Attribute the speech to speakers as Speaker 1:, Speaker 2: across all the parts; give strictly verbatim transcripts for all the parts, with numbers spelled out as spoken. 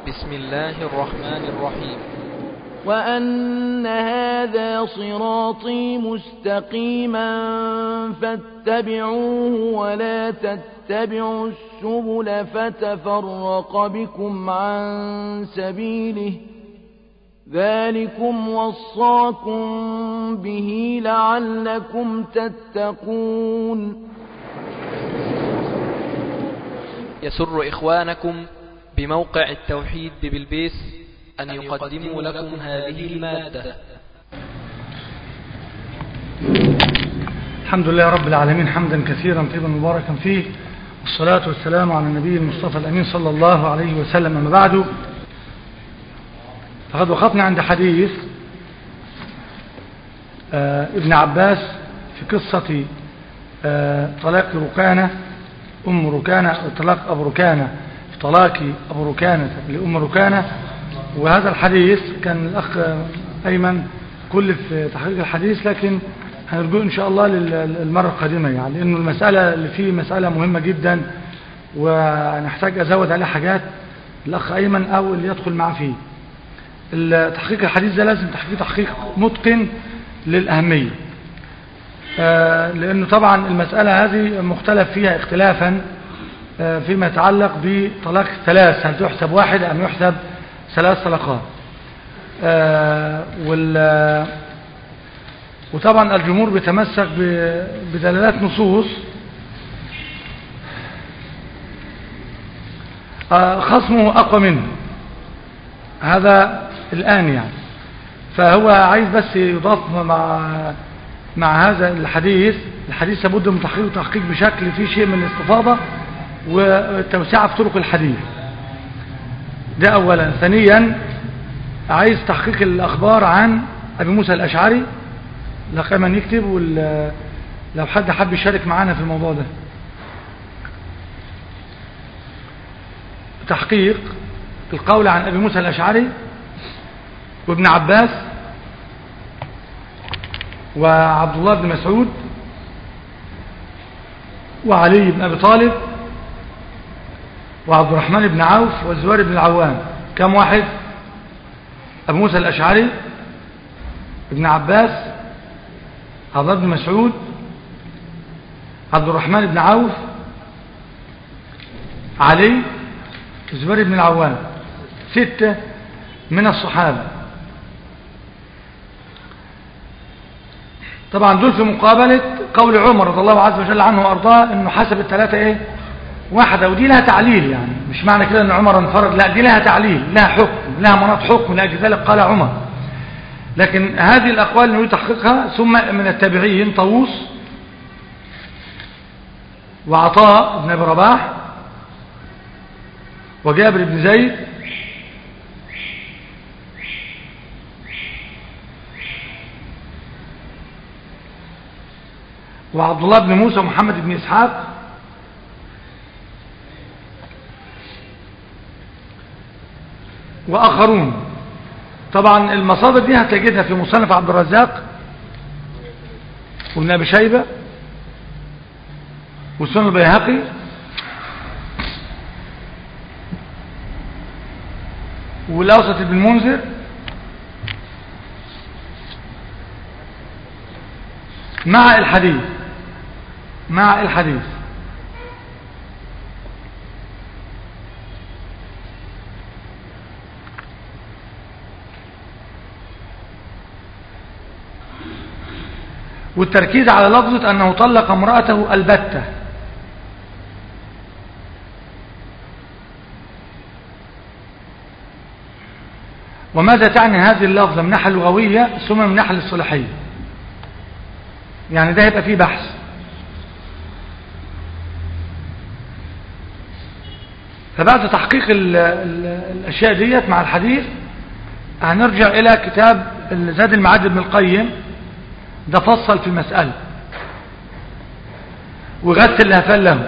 Speaker 1: بسم الله الرحمن الرحيم.
Speaker 2: وأن هذا صراطي مستقيما فاتبعوه ولا تتبعوا السبل فتفرق بكم عن سبيله ذلكم وصاكم به لعلكم تتقون.
Speaker 1: يسر إخوانكم بموقع التوحيد ببلبيس أن يقدموا لكم هذه المادة.
Speaker 3: الحمد لله رب العالمين، حمدا كثيرا طيبا مباركا فيه، والصلاة والسلام على النبي المصطفى الأمين صلى الله عليه وسلم. أما بعد، فقد وقفنا عند حديث آه ابن عباس في قصة آه طلاق ركانة أم ركانة، طلاق أبو ركانة في طلاق أبو ركانة لأم ركانة. وهذا الحديث كان الأخ أيمن كل في تحقيق الحديث، لكن هنرجو إن شاء الله للمرة القادمة، يعني لأنه المسألة اللي فيه مسألة مهمة جدا ونحتاج أزود عليها حاجات الأخ أيمن أو اللي يدخل معه فيه. تحقيق الحديث ده لازم تحقيق تحقيق متقن للأهمية، لأنه طبعا المسألة هذه مختلف فيها اختلافا فيما يتعلق بطلاق الثلاث، هل تحسب واحد أم يحسب ثلاث طلقات. وطبعا الجمهور بيتمسك بدلالات نصوص خصمه أقوى منه، هذا الآن يعني. فهو عايز بس يضاف مع مع هذا الحديث الحديث لابد من تحقيق وتحقيق بشكل فيه شيء من الاستفاضة والتوسعة في طرق الحديث، ده أولا. ثانيا عايز تحقيق الأخبار عن أبي موسى الأشعري، لقى من يكتب لو حد حب يشارك معنا في الموضوع ده. تحقيق القول عن أبي موسى الأشعري وابن عباس وعبد الله بن مسعود وعلي بن أبي طالب وعبد الرحمن بن عوف والزبير بن العوام. كم واحد؟ أبو موسى الأشعري، ابن عباس، عبد الله بن مسعود، عبد الرحمن بن عوف، علي، الزبير بن العوام. ستة من الصحابة. طبعا دول في مقابلة قول عمر رضي الله عز وجل عنه وأرضاه انه حسب الثلاثة ايه واحدة، ودي لها تعليل، يعني مش معنى كده ان عمر انفرد، لا دي لها تعليل، لها حكم، لها مناط حكم، لأجل ذلك قال عمر. لكن هذه الأقوال نريد تحقيقها. ثم من التابعين طاووس وعطاء بن أبي رباح وجابر بن زيد وعبد الله بن موسى ومحمد بن إسحاق وآخرون. طبعا المصادر دي هتجدها في مصنف عبد الرزاق وابن أبي شيبة والسنن البيهقي والأوسط ابن المنذر مع الحديث مع الحديث والتركيز على لفظة أنه طلق امرأته البتة. وماذا تعني هذه اللفظة من ناحية اللغوية ثم من ناحية الصلاحية؟ يعني ده هيبقى فيه بحث. فبعد تحقيق ال ال الأشياء ديت مع الحديث هنرجع إلى كتاب زاد المعاد ابن القيم، ده فصل في المسألة وغسل الهفال له.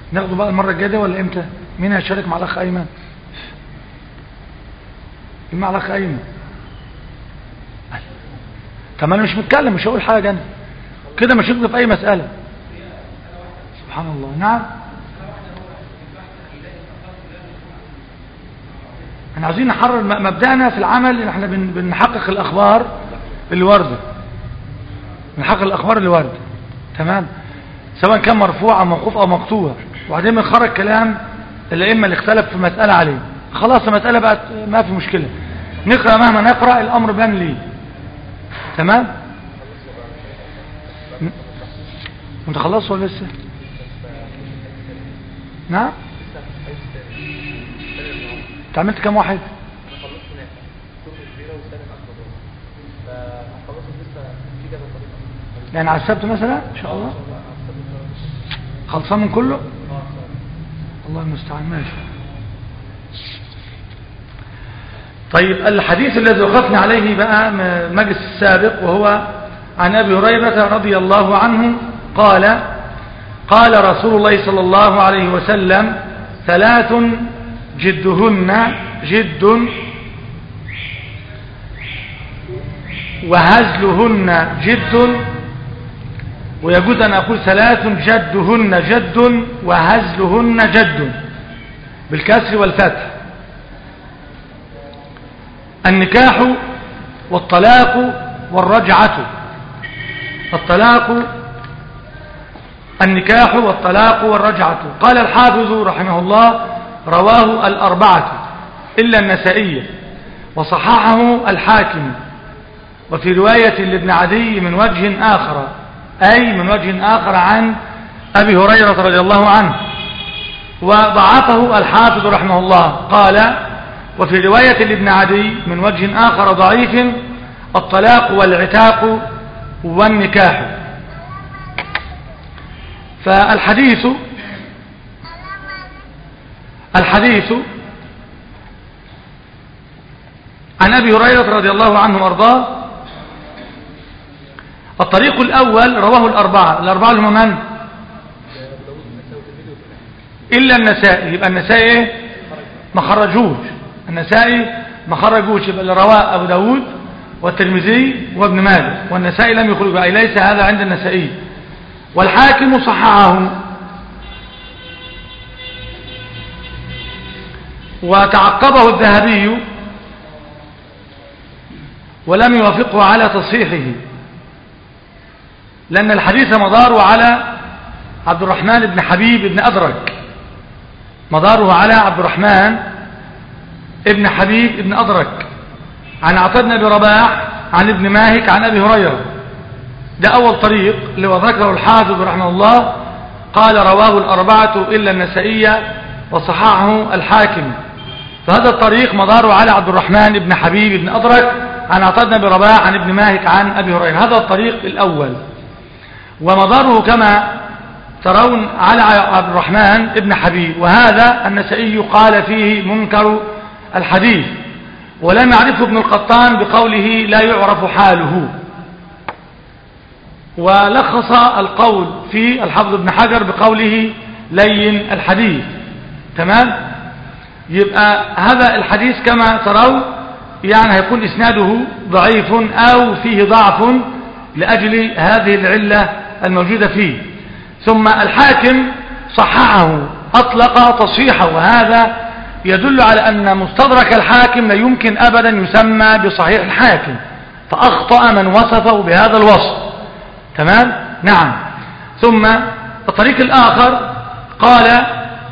Speaker 3: ناخده بقى المرة الجاية ولا امتى؟ مين هيشارك مع الاخ ايمن؟ مين مع الاخ ايمن؟ طب انا مش متكلم، مش هقول حاجة انا كده، مش هكذب في اي مسألة. سبحان الله. نعم، احنا عايزين نحرر مبدأنا في العمل، احنا بنحقق الاخبار اللي واردة، بنحقق الاخبار اللي واردة، تمام، سواء كان مرفوع او موقوف او مقطوع، وبعدين بنخرج كلام الائمه اللي اختلف في مسألة عليه. خلاص المسألة بقت ما في مشكلة، نقرأ مهما نقرأ الامر بان ليه، تمام. انت خلصت ولا لسه؟ نعم، انت عملت كام واحد؟ يعني على السبت مثلا ان شاء الله خلصان من كله. الله المستعان. ماشي. طيب الحديث الذي وقفنا عليه بقى المجلس السابق، وهو عن ابي هريره رضي الله عنه قال قال رسول الله صلى الله عليه وسلم ثلاث جدهن جد وهزلهن جد، ويجوز أن أقول ثلاث جدهن جد وهزلهن جد بالكسر والفتح: النكاح والطلاق والرجعة. الطلاق النكاح والطلاق والرجعة. قال الحافظ رحمه الله: رواه الأربعة إلا النسائي، وصححه الحاكم، وفي رواية لابن عدي من وجه آخر، أي من وجه آخر عن أبي هريرة رضي الله عنه، وضعفه الحافظ رحمه الله. قال: وفي رواية لابن عدي من وجه آخر ضعيف: الطلاق والعتاق والنكاح. فالحديث الحديث عن أبي هريرة رضي الله عنه وارضاه. الطريق الأول رواه الأربعة. الأربعة هم من؟ إلا النسائي. يبقى النسائي إيه؟ ما خرجوش. النسائي ما خرجوش، يبقى اللي رواه أبو داود والترمذي وابن ماجه، والنسائي لم يخرج، أي ليس هذا عند النسائي. والحاكم صححه، وتعقبه الذهبي ولم يوافقه على تصحيحه، لأن الحديث مداره على عبد الرحمن بن حبيب بن أدرك، مداره على عبد الرحمن ابن حبيب ابن أدرك عن عطاء بن أبي رباح عن ابن ماهك عن أبي هريرة. ده أول طريق اللي ذكره الحافظ رحمه الله. قال: رواه الأربعة إلا النسائي وصححه الحاكم. فهذا الطريق مداره على عبد الرحمن بن حبيب بن أدرك عن عطاء بن أبي رباح عن ابن ماهك عن أبي هريرة. هذا الطريق الأول، ومداره كما ترون على عبد الرحمن ابن حبيب. وهذا النسائي قال فيه منكر الحديث، ولم يعرفه ابن القطان بقوله لا يعرف حاله، ولخص القول في الحافظ ابن حجر بقوله لين الحديث. تمام. يبقى هذا الحديث كما ترون يعني هيكون إسناده ضعيف أو فيه ضعف لأجل هذه العلة الموجودة فيه. ثم الحاكم صححه، أطلق تصحيحه، وهذا يدل على أن مستدرك الحاكم لا يمكن أبدا يسمى بصحيح الحاكم، فأخطأ من وصفه بهذا الوصف. تمام. نعم. ثم الطريق الآخر قال: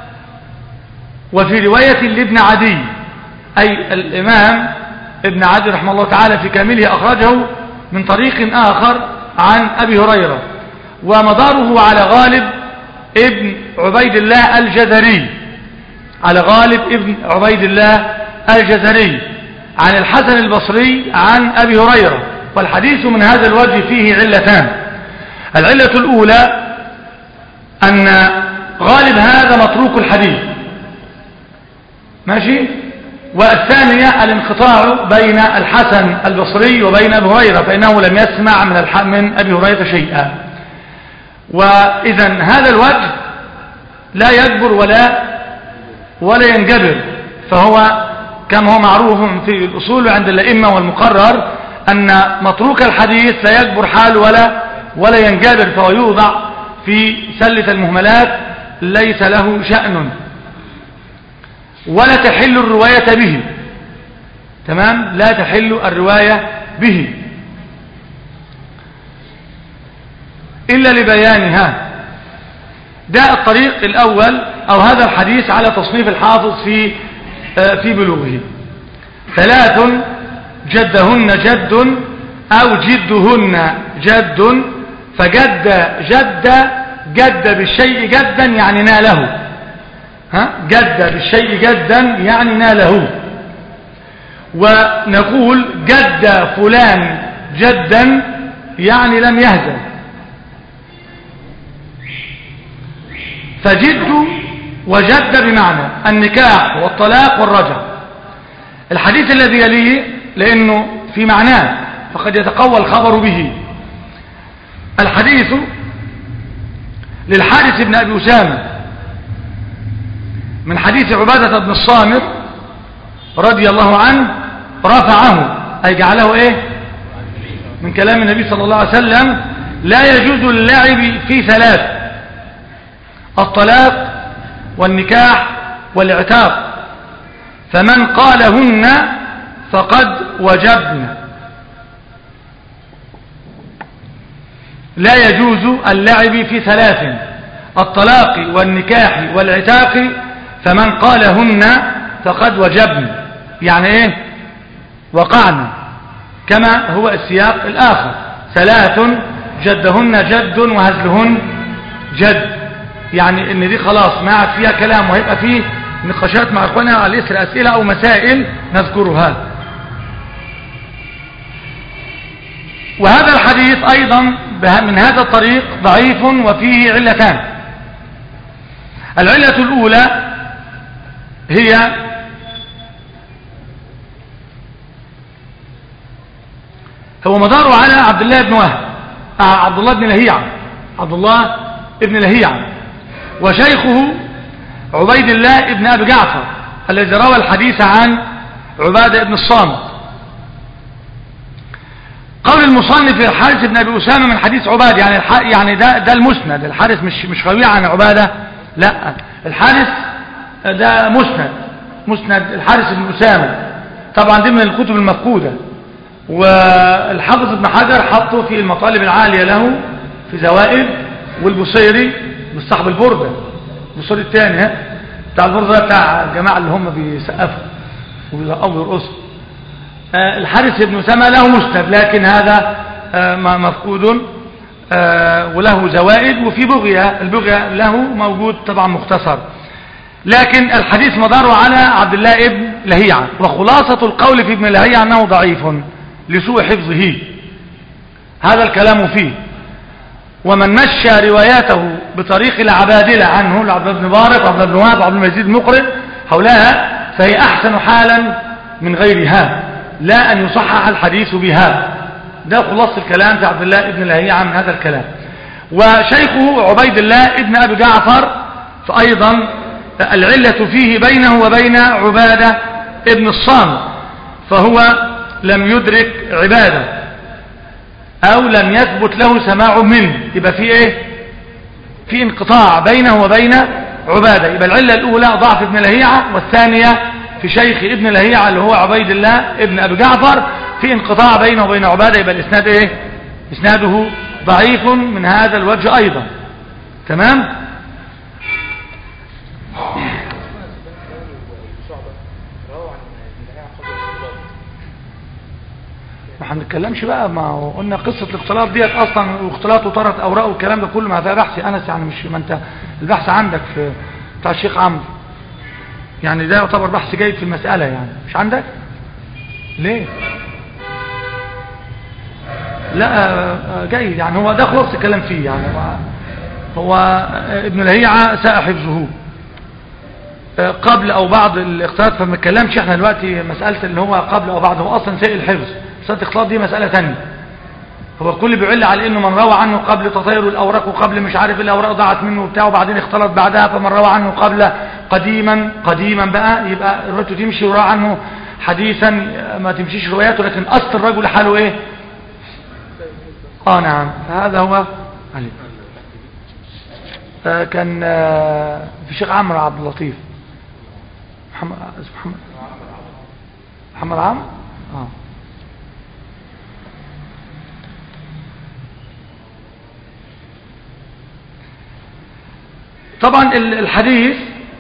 Speaker 3: وفي رواية لابن عدي، أي الإمام ابن عدي رحمه الله تعالى في كامله أخرجه من طريق آخر عن أبي هريرة، ومداره على غالب ابن عبيد الله الجزري، على غالب ابن عبيد الله الجزري عن الحسن البصري عن أبي هريرة. والحديث من هذا الوجه فيه علتان: العلة الأولى أن غالب هذا متروك الحديث، ماشي، والثانية الانقطاع بين الحسن البصري وبين أبي هريرة، فإنه لم يسمع من من أبي هريرة شيئا. وإذا هذا الوجه لا يجبر ولا ولا ينجبر، فهو كما هو معروف في الأصول عند الأئمة والمقرر أن متروك الحديث لا يجبر حال ولا ولا ينجبر، فهو يوضع في سلة المهملات ليس له شأن، ولا تحل الرواية به. تمام، لا تحل الرواية به إلا لبيانها. ده الطريق الأول، أو هذا الحديث على تصنيف الحافظ في في بلوغه. ثلاث جدهن جد أو جدهن جد، فجد جد جد بالشيء جدا يعني ناله، ها جد بالشيء جدا يعني ناله. ونقول جد فلان جدا يعني لم يهزل. فجد وجد بمعنى النكاح والطلاق والرجع. الحديث الذي يليه لأنه في معناه فقد يتقوى الخبر به. الحديث للحارث بن أبي أسامة من حديث عبادة بن الصامت رضي الله عنه رفعه، أي جعله إيه من كلام النبي صلى الله عليه وسلم: لا يجوز اللعب في ثلاث: الطلاق والنكاح والعتاق، فمن قالهن فقد وجبن. لا يجوز اللعب في ثلاث: الطلاق والنكاح والعتاق، فمن قالهن فقد وجبن، يعني ايه وقعنا، كما هو السياق الآخر: ثلاث جدهن جد وهزلهن جد، يعني ان دي خلاص ما عاد فيها كلام، وهيبقى فيه نقاشات مع اخواننا على اثر اسئله او مسائل نذكرها. وهذا الحديث ايضا من هذا الطريق ضعيف وفيه علتان. العلة الاولى هي هو مداره على عبد الله بن وهب، عبد الله بن لهيعة، عبد الله بن لهيعة، وشيخه عبيد الله بن أبي جعفر الذي روى الحديث عن عبادة بن الصامت. قول المصنف الحارث بن أبي أسامة من حديث عبادة، يعني الح... يعني ده ده المسند، الحارث مش مش روي عن عبادة، لا، الحارث ده مسند، مسند الحارث بن أسامة، طبعا دي من الكتب المفقودة، والحافظ ابن حجر حطه في المطالب العالية له في زوائد، والبصيري صاحب البردة، البصيري الثاني ها بتاع البردة بتاع الجماعة اللي هم بيسقفوا وبيرقصوا ويرقصوا. آه الحارث بن أسامة له مسند، لكن هذا آه مفقود، آه وله زوائد، وفي بغية، البغية له موجود طبعا مختصر، لكن الحديث مداره على عبد الله ابن لهيعة. وخلاصة القول في ابن لهيعة أنه ضعيف لسوء حفظه، هذا الكلام فيه. ومن مشى رواياته بطريق العبادلة عنه، العبد بن بارق وعبد بن وهب وعبد المجيد المقرئ حولها، فهي أحسن حالا من غيرها، لا أن يصحح الحديث بها. ده خلاص الكلام في عبد الله ابن لهيعة من هذا الكلام. وشيخه عبيد الله ابن أبي جعفر فأيضا العلة فيه بينه وبين عبادة ابن الصامت، فهو لم يدرك عبادة أو لم يثبت له سماع منه، يبقى في إيه؟ في انقطاع بينه وبين عبادة. يبقى العلة الأولى ضعف ابن لهيعة، والثانية في شيخ ابن لهيعة اللي هو عبيد الله ابن أبي جعفر في انقطاع بينه وبين عبادة، يبقى الإسناد إيه؟ إسناده ضعيف من هذا الوجه أيضا. تمام؟ ما هنتكلمش بقى، ما هو قلنا قصة الاختلاط ديت اصلا، واختلاط وطرت اوراق والكلام ده كله ما فيها بحث انس، يعني مش ما انت البحث عندك في بتاع الشيخ عمرو، يعني ده يعتبر بحث جيد في المسألة، يعني مش عندك ليه؟ لا جيد، يعني هو ده خلص الكلام فيه، يعني هو, هو ابن لهيعة ساء حفظه قبل او بعد الاختلاط، فما نتكلمش احنا دلوقتي مسألة اللي هو قبل او بعد، هو اصلا سيء الحفظ. مسألة الاختلاط دي مسألة ثانيه، هو كل بيعل على انه من روى عنه قبل تطير الاوراق وقبل مش عارف الاوراق ضاعت منه وبتاع وبعدين اختلط بعدها، فمن روى عنه قبل قديما قديما بقى يبقى روايته تمشي، وروى عنه حديثا ما تمشيش رواياته، لكن اصل الرجل حاله ايه؟ اه نعم. هذا هو علي. آه كان آه في شيخ عمرو عبد اللطيف محمد محمد محمد عمرو اه طبعا الحديث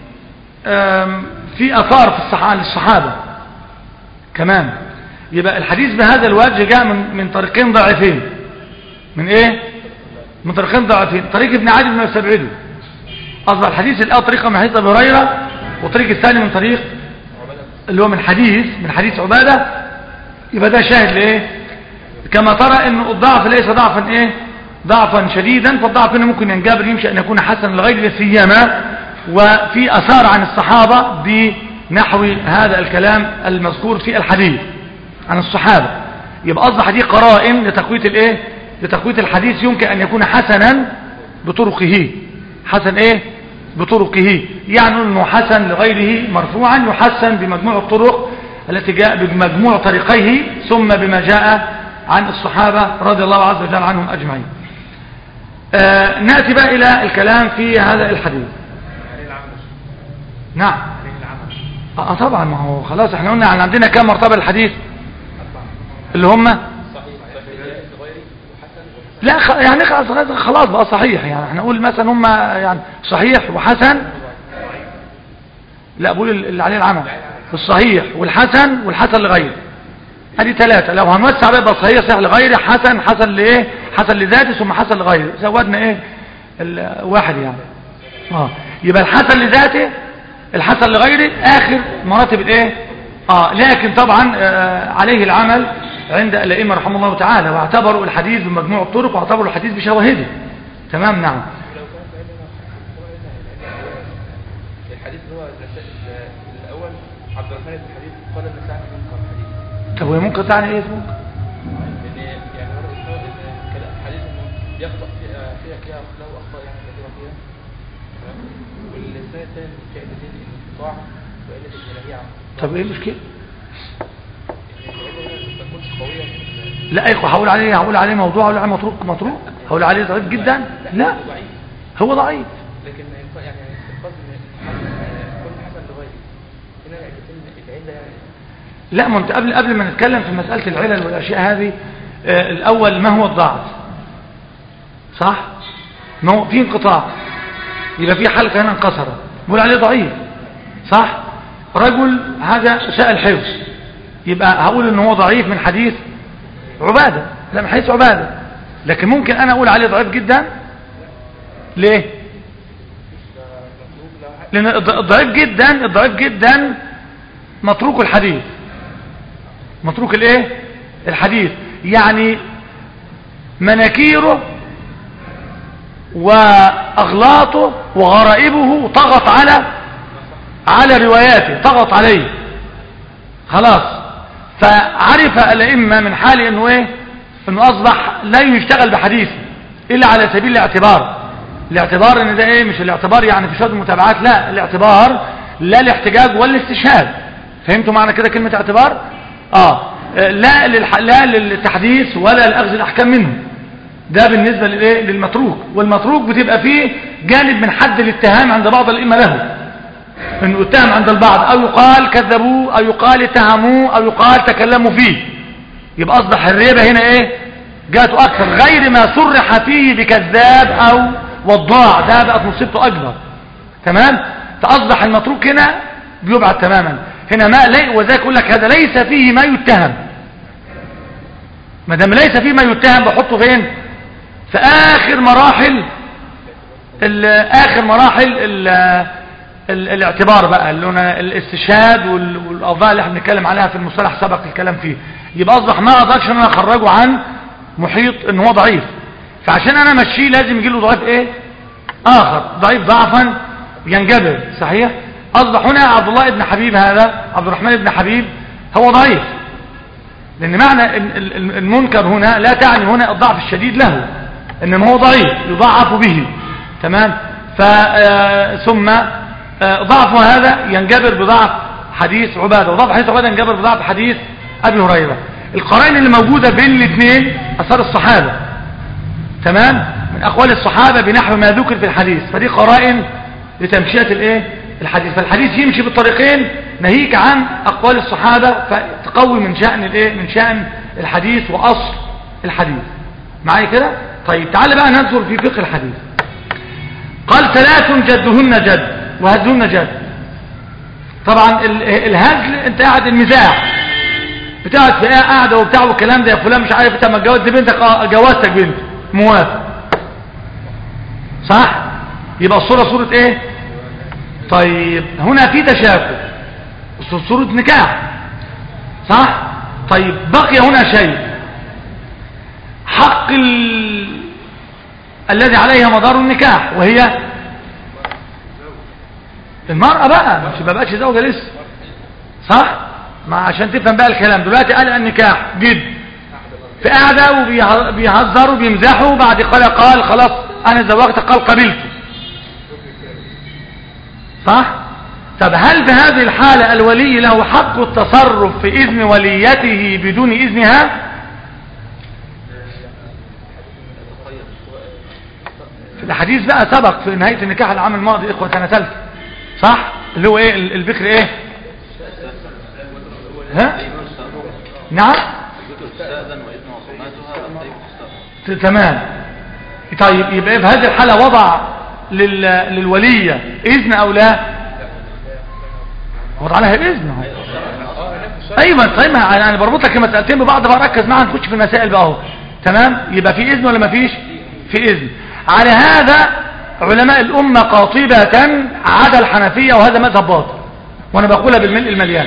Speaker 3: في اثار في الصحابه كمان، يبقى الحديث بهذا الوجه جاء من من طريقين ضعيفين. من ايه؟ من طريقين ضعيفين. طريق ابن عدي بن سبعيد اصبح الحديث الاول طريقه من حديث ابي هريره، والطريق الثاني من طريق اللي هو من حديث من حديث عباده. يبقى ده شاهد لايه؟ كما ترى انه الضعف ليس ضعفا ايه؟ ضعفا شديدا، فالضعف هنا ممكن ينجبر يمشي ان يكون حسنا لغير سيما وفي اثار عن الصحابه بنحو هذا الكلام المذكور في الحديث عن الصحابه. يبقى اصبح دي قرائن لتقويه الايه؟ لتقويه الحديث. يمكن ان يكون حسنا بطرقه، حسن ايه؟ بطرقه، يعني انه حسن لغيره مرفوعا، يحسن بمجموع الطرق التي جاء بمجموع طريقيه ثم بما جاء عن الصحابه رضي الله عز وجل عنهم اجمعين. آه نأتي بقى إلى الكلام في هذا الحديث. نعم آه طبعا، ما هو خلاص احنا قلنا عن عندنا كم مرتبة الحديث اللي هم لا خ... يعني خلاص بقى صحيح، يعني احنا نقول مثلا هم يعني صحيح وحسن، لا بقول اللي عليه العمل الصحيح والحسن والحسن لغيره، ادي ثلاثة. لو هنوسع بقى صحيح صحيح لغيره، حسن حسن لايه؟ حسن لذاته ثم حسن لغيره، زودنا ايه الواحد يعني. اه يبقى الحسن لذاته الحسن لغيره اخر مراتب الايه؟ اه لكن طبعا آه عليه العمل عند الائمه رحمه الله تعالى، واعتبروا الحديث بمجموع الطرق واعتبروا الحديث بشواهده. تمام. نعم.
Speaker 4: الحديث هو الاول عبد الرحمن بن حبيب قال النسائي منكر حديث.
Speaker 3: طب هو منكر تعني ايه ممكن؟
Speaker 4: يعني هو الحديث انه يخطأ فيها فيها فيها له اخطاء يعني كثيره فيها. تمام. والثاني الثاني كائنتين الانقطاع وقله الجلاهيه.
Speaker 3: طب ايه المشكله؟
Speaker 4: ما تكونش قويه.
Speaker 3: لا ايوه هقول عليه هقول عليه موضوع، هقول عليه متروك متروك هقول عليه ضعيف جدا. لا هو ضعيف،
Speaker 4: لكن يعني القصد ان كل حسن لغيره هنا العله يعني.
Speaker 3: لا ما انت قبل قبل ما نتكلم في مساله العلل والاشياء هذه، آه الاول ما هو الضعف؟ صح؟ ما هو في انقطاع، يبقى في حلقه هنا انكسرت بقول عليه ضعيف. صح؟ رجل هذا ساء الحفظ، يبقى هقول ان هو ضعيف من حديث عباده، لا من حديث عباده، لكن ممكن انا اقول عليه ضعيف جدا. ليه؟ لان الضعيف جدا الضعيف جدا متروك الحديث، متروك الايه؟ الحديث، يعني مناكيره واغلاطه وغرائبه طغت على على رواياته، طغت عليه خلاص. فعرف الائمه من حال انه ايه؟ انه اصبح لا يشتغل بحديثه الا على سبيل الاعتبار. الاعتبار ان ده ايه؟ مش الاعتبار يعني في شهاده المتابعات، لا الاعتبار لا الاحتجاج ولا الاستشهاد. فهمتوا معنى كده كلمه اعتبار؟ اه لا للح... لا للتحديث ولا لاخذ الاحكام منه. ده بالنسبه للايه؟ للمتروك. والمتروك بتبقى فيه جانب من حد الاتهام عند بعض الائمه له، انه اتهم عند البعض، او يقال كذبوه او يقال اتهموه او يقال تكلموا فيه، يبقى اصبح الريبه هنا ايه؟ جاته اكثر، غير ما صرح فيه بكذاب او وضاع، ده بقت مصيبته اكبر. تمام. فاصبح المتروك هنا بيبعد تماما. هنا ما لي وذاك يقول لك هذا ليس فيه ما يتهم. ما دام ليس فيه ما يتهم بحطه فين؟ في اخر مراحل اخر مراحل ال ال الاعتبار بقى، اللي هنا الاستشهاد والاوضاع اللي احنا بنتكلم عليها في المصطلح سبق الكلام فيه. يبقى اصبح ما اقدرش ان انا اخرجه عن محيط ان هو ضعيف، فعشان انا امشيه لازم يجي له ضعيف ايه؟ اخر، ضعيف ضعفا ينجبر. صحيح. اصبح هنا عبد الله بن حبيب، هذا عبد الرحمن بن حبيب هو ضعيف، لأن معنى المنكر هنا لا تعني هنا الضعف الشديد له، إنما هو ضعيف يضعف به. تمام. ف ثم ضعف هذا ينجبر بضعف حديث عبادة، وضعف حديث عبادة ينجبر بضعف حديث أبي هريرة. القرائن اللي موجودة بين الاثنين أثار الصحابة، تمام، من أقوال الصحابة بنحو ما ذكر في الحديث، فدي قرائن لتمشية الايه الحديث. فالحديث يمشي بالطريقين ناهيك عن أقوال الصحابة، فتقوي من شأن الايه من شأن الحديث وأصل الحديث. معايا كده؟ طيب تعال بقى ندخل في فقه الحديث. قال ثلاث جدهن جد وهزهن جد. طبعا الهزل انت قاعد المزاح بتقعد في قاعده وبتاع والكلام ده، يا فلان مش عارف انت ما اتجوزت بنتك، اه جوزتك بنت، موافق، صح؟ يبقى الصوره صوره ايه؟ طيب هنا في تشابه، صوره نكاح، صح؟ طيب بقي هنا شيء، حق ال... الذي عليها مدار النكاح، وهي المرأة بقى، مش ما بقتش زوجة لسه، صح؟ ما عشان تفهم بقى الكلام دلوقتي. قال النكاح جد في قاعدة وبيهزروا وبيمزحوا، بعد قال قال خلاص انا زوجتك، قال قبلته، صح؟ طب هل في هذه الحالة الولي له حق التصرف في اذن وليته بدون اذنها؟ في الحديث بقى سبق في نهاية النكاح العام الماضي اخوة سنة ثالثة، صح؟ اللي هو ايه البكر ايه؟ ها؟ نعم؟ تمام. طيب يبقى في هذه الحالة وضع لل... للولية اذن او لا؟ وضع لها اذن. ايوه طيب انا بربط لك المسألتين ببعض بقى، ركز معايا نخش في المسائل بقى اهو. تمام. يبقى في اذن ولا ما فيش؟ في اذن. على هذا علماء الامه قاطبة عدا الحنفية، وهذا مذهب باطل، وانا بقولها بالملء المليان،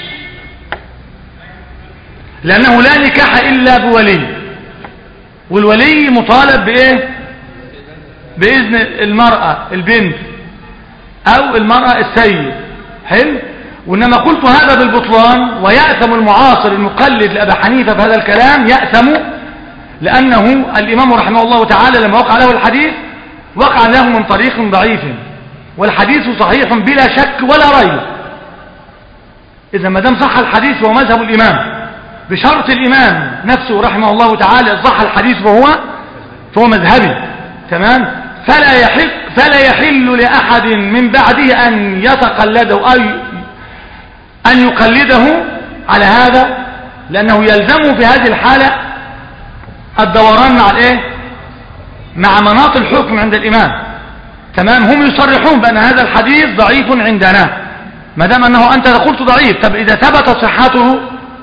Speaker 3: لانه لا نكاح الا بولي، والولي مطالب بايه؟ باذن المرأة البنت او المرأة السيد. حلو. وانما قلت هذا بالبطلان، ويأثم المعاصر المقلد لأبي حنيفة في هذا الكلام، يأثم لأنه الإمام رحمه الله تعالى لما وقع له الحديث وقع له من طريق ضعيف، والحديث صحيح بلا شك ولا ريب. إذا ما دام صح الحديث هو مذهب الإمام، بشرط الإمام نفسه رحمه الله تعالى صح الحديث فهو فهو مذهبي. تمام. فلا يحق فلا يحل لأحد من بعده أن يتقلده أو أن يقلده على هذا، لأنه يلزمه في هذه الحالة الدوران مع الايه مع مناط الحكم عند الامام. تمام. هم يصرحون بان هذا الحديث ضعيف عندنا، ما دام انه انت قلت ضعيف. طب اذا ثبت صحته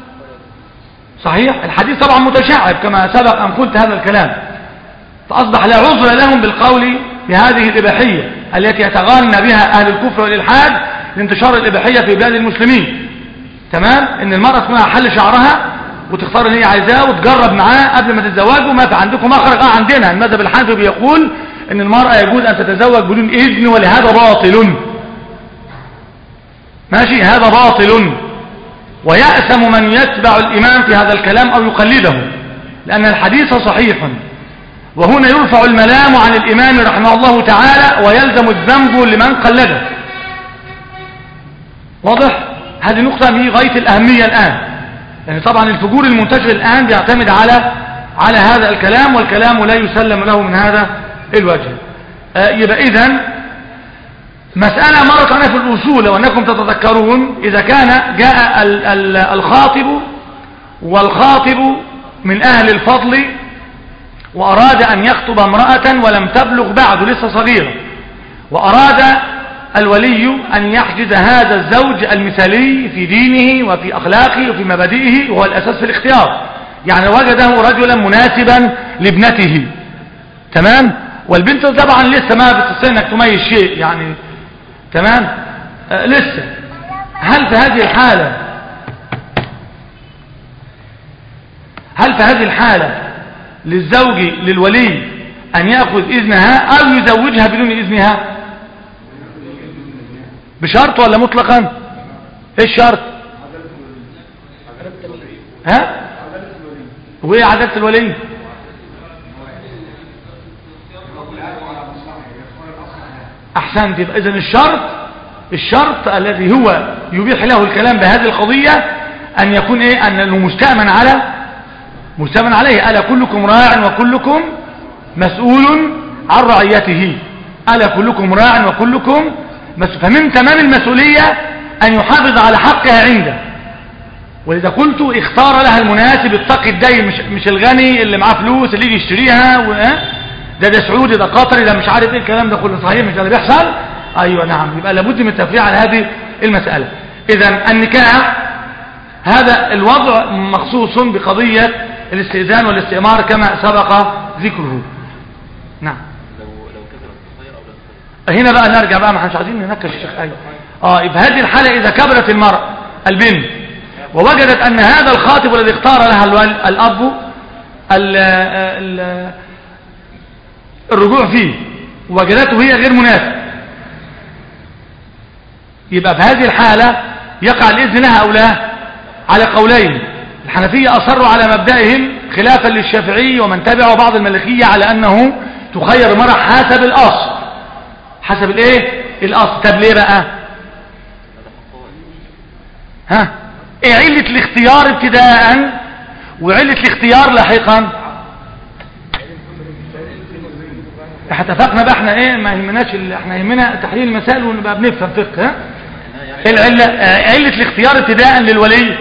Speaker 3: صحيح، الحديث طبعا متشعب كما سبق ان قلت هذا الكلام، فاصبح لا عذر لهم بالقول بهذه الاباحيه التي يتغنى بها اهل الكفر والالحاد لانتشار الاباحيه في بلاد المسلمين. تمام. ان المراه تكون على حل شعرها وتختار اللي هي عايزاه وتجرب معاه قبل ما تتزوجوا، ما في عندكم مخرج. اه عندنا المذهب الحنفي بيقول ان المرأة يجوز ان تتزوج بدون اذن، ولهذا باطل. ماشي، هذا باطل، ويأثم من يتبع الامام في هذا الكلام او يقلده، لان الحديث صحيح. وهنا يرفع الملام عن الامام رحمه الله تعالى، ويلزم الذنب لمن قلده. واضح؟ هذه نقطة في غاية الاهمية الان، يعني طبعا الفجور المنتشر الآن بيعتمد على على هذا الكلام، والكلام لا يسلم له من هذا الوجه. آه يبقى إذن مسألة مرت علينا في الأصول، وأنكم تتذكرون إذا كان جاء ال ال الخاطب والخاطب من أهل الفضل وأراد أن يخطب امرأة ولم تبلغ بعد لسه صغيرة، وأراد الولي أن يحجز هذا الزوج المثالي في دينه وفي أخلاقه وفي مبادئه، وهو الأساس في الاختيار، يعني وجده رجلا مناسبا لابنته. تمام. والبنت طبعا لسه ما بتستطيع انك تميز شيء يعني. تمام. آه لسه. هل في هذه الحالة هل في هذه الحالة للزوج للولي أن يأخذ إذنها أو يزوجها بدون إذنها؟ بشرط ولا مطلقا؟ ايه الشرط؟ ها؟ وايه عدالة الولي؟ احسنت. يبقى اذن الشرط الشرط الذي هو يبيح له الكلام بهذه القضية ان يكون ايه؟ انه مستأمن على مستأمن عليه. ألا كلكم راع وكلكم مسؤول عن رعيته. ألا كلكم راع وكلكم مسؤول. فمن تمام المسؤولية أن يحافظ على حقها عنده. ولذا قلت اختار لها المناسب اتقي الدين، مش, مش الغني اللي معاه فلوس اللي يجي يشتريها و... ده ده سعودي ده قطري ده مش عارف ايه الكلام ده كله. صحيح مش ده اللي بيحصل؟ ايوه نعم. يبقى لابد من التفريع على هذه المسألة. اذا النكاح هذا الوضع مخصوص بقضية الاستئذان والاستئمار كما سبق ذكره. نعم.
Speaker 4: لو لو كثرت الصغير او لا.
Speaker 3: هنا بقى نرجع بقى، ما احنا مش عايزين ننكش الشيخ. ايوه اه يبقى هذه الحالة اذا كبرت المرأة البنت ووجدت ان هذا الخاطب الذي اختار لها الاب ال ال الرجوع فيه وجدته هي غير مناسب، يبقى في هذه الحالة يقع الإذن لها أو لا؟ على قولين. الحنفية أصروا على مبدئهم خلافا للشافعي ومن تبعه بعض المالكية على أنه تخير المرأة حسب الأصل. حسب الإيه؟ الأصل. طب ليه بقى؟ ها؟ إيه علة الاختيار ابتداء وعلة الاختيار لاحقا؟ احنا اتفقنا بقى احنا ايه ما يهمناش اللي احنا يهمنا تحليل المسائل ونبقى بنفهم فقه. ها العله عله الاختيار ابتداء للولي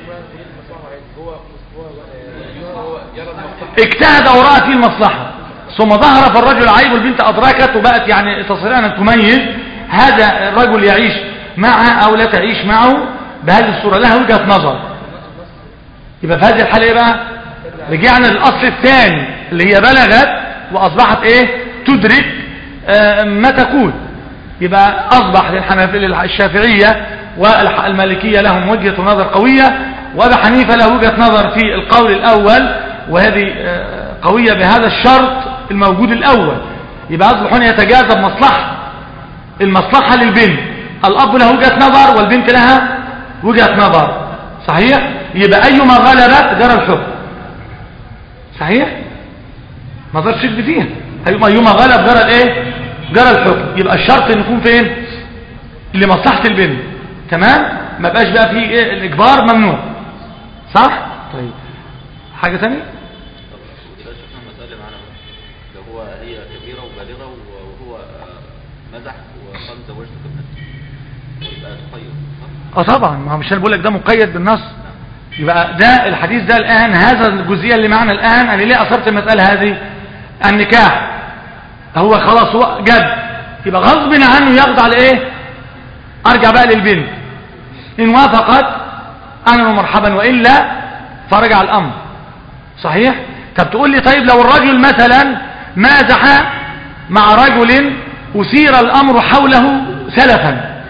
Speaker 3: اجتهد او راى فيه المصلحه ثم ظهر فالرجل عيب والبنت ادركت وبقت يعني تستطيع ان تميز هذا الرجل يعيش معها او لا تعيش معه بهذه الصوره لها وجهه نظر. يبقى في هذه الحاله ايه بقى؟ رجعنا للاصل الثاني اللي هي بلغت واصبحت ايه؟ تدرك آه ما تكون. يبقى اصبح للشافعية والمالكية لهم وجهة نظر قوية وابي حنيفة له وجهة نظر في القول الاول وهذه آه قوية بهذا الشرط الموجود الاول. يبقى اصبح هنا يتجاذب مصلحة المصلحة للبنت. الاب له وجهة نظر والبنت لها وجهة نظر. صحيح؟ يبقى ايما غلبت جرى الحكم. صحيح؟ ما ظهرش شك فيها. ايما غلب جرى الايه؟ جرى الحكم. يبقى الشرط ان يكون فين؟ لمصلحه البنت. تمام؟ ما بقاش بقى فيه ايه؟ الاجبار ممنوع. صح؟ طيب حاجه ثانيه؟
Speaker 4: ده شفنا مساله معانا لو هو هي كبيره وبالغه وهو مزح وقال زوجتك ابنتي يبقى تخير.
Speaker 3: اه طبعا ما مش انا بقول لك ده مقيد بالنص. يبقى ده الحديث ده الان هذا الجزئيه اللي معنا الان انا ليه اثرت المساله هذه؟ النكاح هو خلاص هو جد يبقى غصب عنه يخضع لايه؟ ارجع بقى للبنت ان وافقت انا ومرحبا والا فرجع الامر. صحيح؟ طب تقول لي طيب لو الرجل مثلا مازح مع رجل اثير الامر حوله سلفا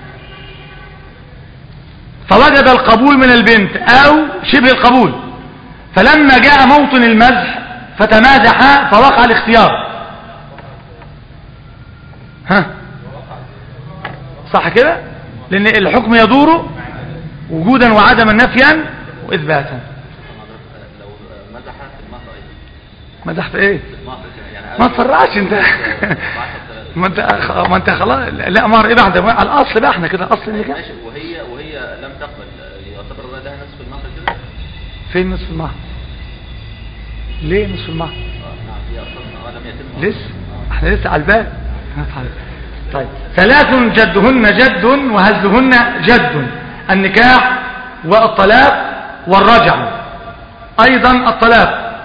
Speaker 3: فوجد القبول من البنت او شبه القبول فلما جاء موطن المزح فتمازح فوقع الاختيار. ها صح كده؟ لان الحكم يدور وجودا وعدما نفيا واثباتا.
Speaker 4: لو مزح في المهر ايضا
Speaker 3: مزح في ايه؟
Speaker 4: يعني
Speaker 3: ما تفرعش انت ما انت ما انت خلاص لا مهر ايه بعد الاصل بقى احنا كده اصل النكاح
Speaker 4: ماشي وهي وهي لم تقبل يعتبر ده نصف المهر كده.
Speaker 3: فين نصف المهر؟ ليه نصف المهر؟
Speaker 4: اه نعم هي اصلا لم يتم
Speaker 3: لسه احنا لسه على الباب. طيب ثلاث جدهن جد وهزهن جد: النكاح والطلاق والرجعة. ايضا الطلاق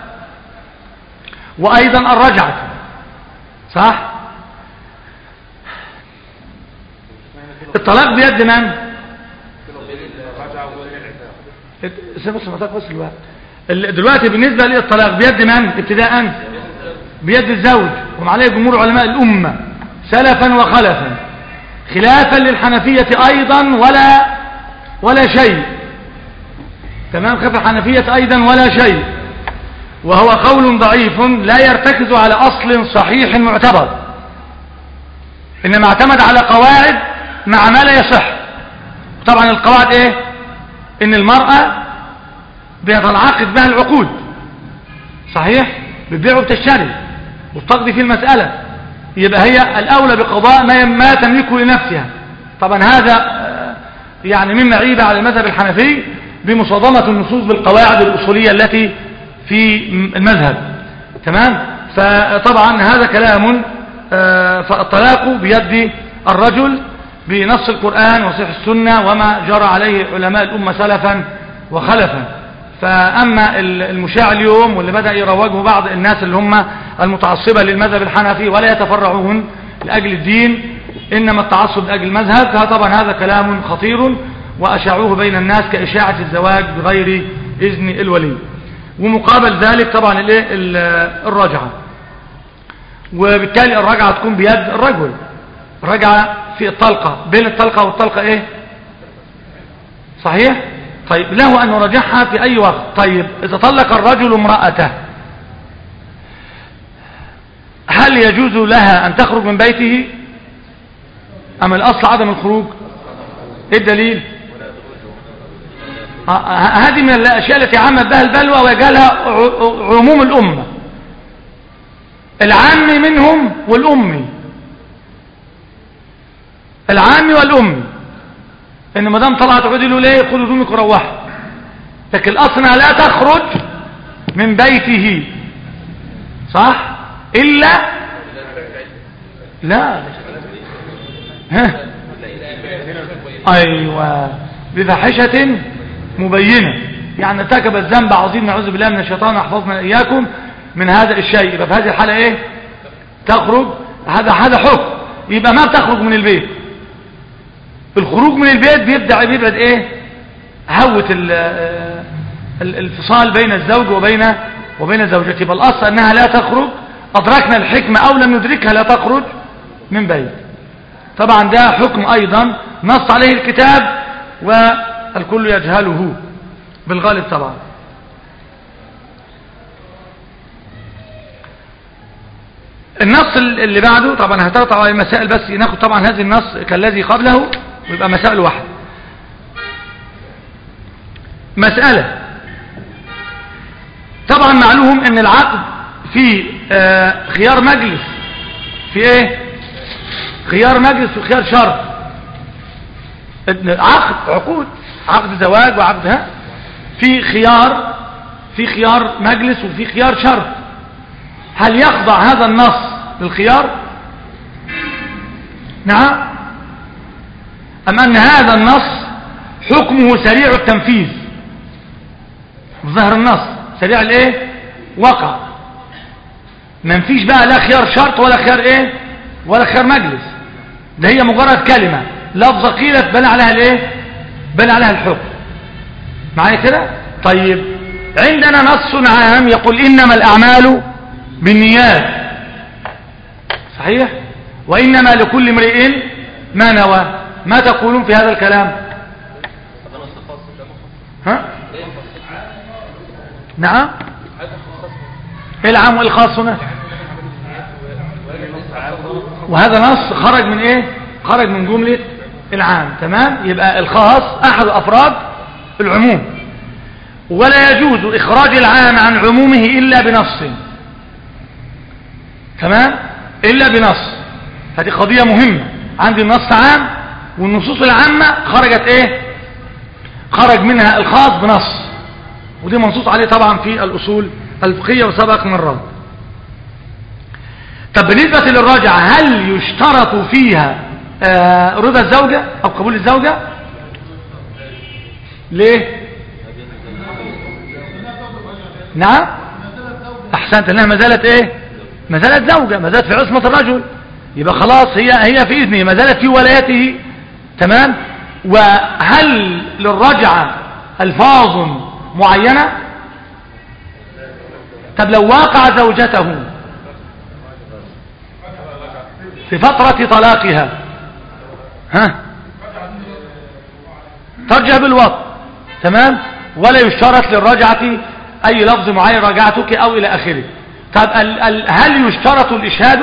Speaker 3: وايضا الرجعة. صح؟ الطلاق بيد من؟ بس ما بس الوقت دلوقتي بالنسبة للطلاق بيد من ابتداء؟ بيد الزوج وعليه جمهور علماء الأمة سلفا وخلفا خلافا للحنفية أيضا ولا ولا شيء. تمام؟ خلاف الحنفية أيضا ولا شيء وهو قول ضعيف لا يرتكز على أصل صحيح معتبر إنما اعتمد على قواعد مع ما لا يصح. طبعا القواعد ايه؟ ان المرأة بيتنعقد بها العقود صحيح؟ بتبيع وبتشتري وبتقضي في المسألة، يبقى هي الأولى بقضاء ما ما تملكه لنفسها. طبعا هذا يعني مما عيب على المذهب الحنفي بمصادمة النصوص بالقواعد الأصولية التي في المذهب. تمام؟ فطبعا هذا كلام. فالطلاق بيد الرجل بنص القرآن وصحيح السنة وما جرى عليه علماء الأمة سلفا وخلفا. فأما المشاع اليوم واللي بدأ يروجه بعض الناس اللي هم المتعصبة للمذهب الحنفي ولا يتفرعون لأجل الدين إنما التعصب لأجل المذهب، فطبعا هذا كلام خطير وأشاعوه بين الناس كإشاعة الزواج بغير إذن الولي. ومقابل ذلك طبعا الرجعة، وبالتالي الرجعة تكون بيد الرجل. الرجعة في الطلقة، بين الطلقة والطلقة ايه؟ صحيح؟ طيب له أن يرجعها في أي وقت. طيب إذا طلق الرجل امرأته هل يجوز لها أن تخرج من بيته أم الأصل عدم الخروج؟ إيه الدليل؟ هذه من الأشياء التي عمت بها البلوى ويجعلها عموم الأمة، العام منهم والأمي، العام والأمي، إن ما دام طلعت عودي له ليه خذوا دمك وروحوا. لكن الأصل لا تخرج من بيته، صح؟ إلا لا ها أيوة بفاحشة مبينة، يعني ارتكبت ذنب عظيم نعوذ بالله من الشيطان وحفظنا إياكم من هذا الشيء. يبقى في هذه الحالة ايه؟ تخرج. هذا هذا حكم. يبقى ما بتخرج من البيت. الخروج من البيت بيبدأ بيبعد ايه؟ هوة الانفصال بين الزوج وبين وبين زوجته. يبقى الاصل انها لا تخرج. ادركنا الحكمة او لم ندركها لا تخرج من بيت. طبعا ده حكم ايضا نص عليه الكتاب والكل يجهله بالغالب. طبعا النص اللي بعده طبعا هتقطع على المسائل بس ناخد طبعا هذا النص كالذي قبله ويبقى مسائل واحد. مسألة طبعا معلوم ان العقد في آه خيار مجلس، في ايه؟ خيار مجلس وخيار شرط. عقد عقود، عقد زواج وعقد ها في خيار، في خيار مجلس وفي خيار شرط. هل يخضع هذا النص للخيار؟ نعم. أم أن هذا النص حكمه سريع التنفيذ؟ ظهر النص سريع الايه؟ وقع. ما نفيش بقى لا خيار شرط ولا خيار ايه ولا خيار مجلس. ده هي مجرد كلمة لفظة قيلت بنى عليها الايه؟ بنى عليها الحكم. معايا كده؟ طيب عندنا نص عام يقول إنما الأعمال بالنيات، صحيح؟ وإنما لكل امرئ ما نوى. ما تقولون في هذا الكلام؟ ها؟ نعم. ايه العام والخاص هنا؟ وهذا نص خرج من ايه؟ خرج من جملة العام. تمام. يبقى الخاص احد افراد العموم، ولا يجوز اخراج العام عن عمومه الا بنص. تمام. الا بنص. هذه قضية مهمة. عندي النص عام والنصوص العامة خرجت ايه؟ خرج منها الخاص بنص، ودي منصوص عليه طبعا في الاصول الفقهية وسبق مرات. طب بالنسبة للراجعة هل يشترط فيها آه رضا الزوجة او قبول الزوجة؟ ليه؟ نعم. احسنت، انها ما زالت ايه؟ ما زالت زوجة، ما زالت في عصمة الرجل. يبقى خلاص هي هي في اذنه، ما زالت في ولايته. تمام. وهل للرجعة الفاظ معينة؟ طب لو واقع زوجته في فترة طلاقها ها ترجع بالوطء. تمام. ولا يشترط للرجعة اي لفظ معين رجعتك او الى اخره. طب ال ال هل يشترط الاشهاد؟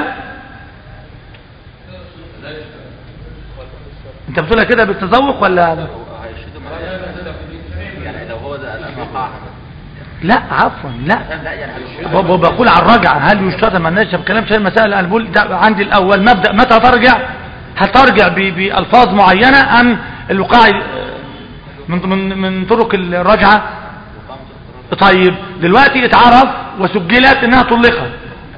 Speaker 3: انت بتقولها كده بالتذوق ولا؟
Speaker 5: يعني لو هو ده الان وقعها
Speaker 3: لا عفوا لا بقول على الرجعة هل يشترط ما الناس بكلام شيء المسائل انا بقول عندي الاول مبدأ متى ترجع هترجع بألفاظ معينة ام الوقاع من من من طرق الرجعة. طيب دلوقتي اتعرف وسجلت انها طلقت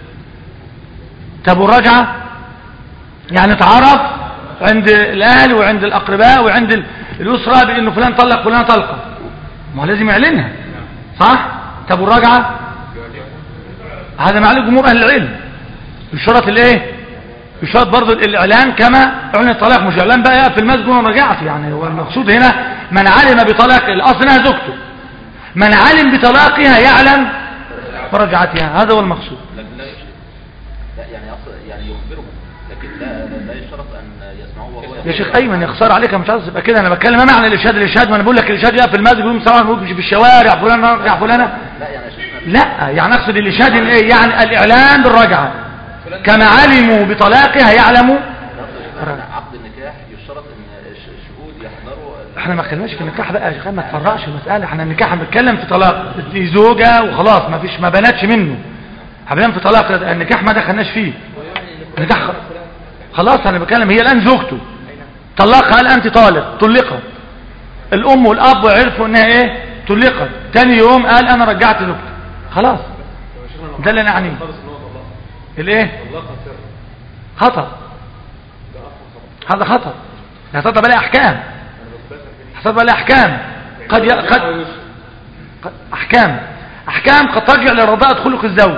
Speaker 3: طب والرجعة يعني اتعرف عند الاهل وعند الاقرباء وعند الاسرة بانه فلان طلق فلان طلقة ما لازم يعلنها صح. طب والرجعة هذا معلق جمهور اهل العلم يشترط الايه يشترط برضه الاعلان كما اعلن الطلاق مش اعلان بقى في المسجد وانا رجعت يعني هو المقصود هنا من علم بطلاق الاصل انها زوجته من علم بطلاقها يعلم برجعتها هذا هو المقصود.
Speaker 5: لا يعني يعني يخبرهم لكن لا لا يشترط ان يسمعوه وهو
Speaker 3: يا شيخ ايمن يخسر عليك مش عايز يبقى كده انا بتكلم ما معنى الاشهاد الاشهاد ما انا بقول لك الاشهاد يقف في المسجد ويقوم صراحه ويمشي في الشوارع فلان رجع فلانه
Speaker 5: لا يعني شيخنا
Speaker 3: لا يعني اقصد الاشهاد ايه يعني الاعلان بالرجعه كما علموا بطلاقها يعلموا
Speaker 5: عقد النكاح يشترط ان الشهود يحضروا.
Speaker 3: احنا ما اتكلمناش في النكاح بقى يا شيخ ما تفرقش المساله احنا النكاح بنتكلم في طلاق دي زوجه وخلاص ما فيش ما بناتش منه حبيبنا في طلاق النكاح ما دخلناش فيه النكاح خلاص انا بتكلم هي الان زوجته طلقها قال انت طالق طلقت الام والاب عرفوا انها ايه طلقت تاني يوم قال انا رجعت زوجتي خلاص ده اللي انا اعنيه الايه خطأ هذا خطأ هتطلب عليه احكام هتطلب عليه احكام قد ي... قد احكام احكام قد ترجع لرضاء خلق الزوج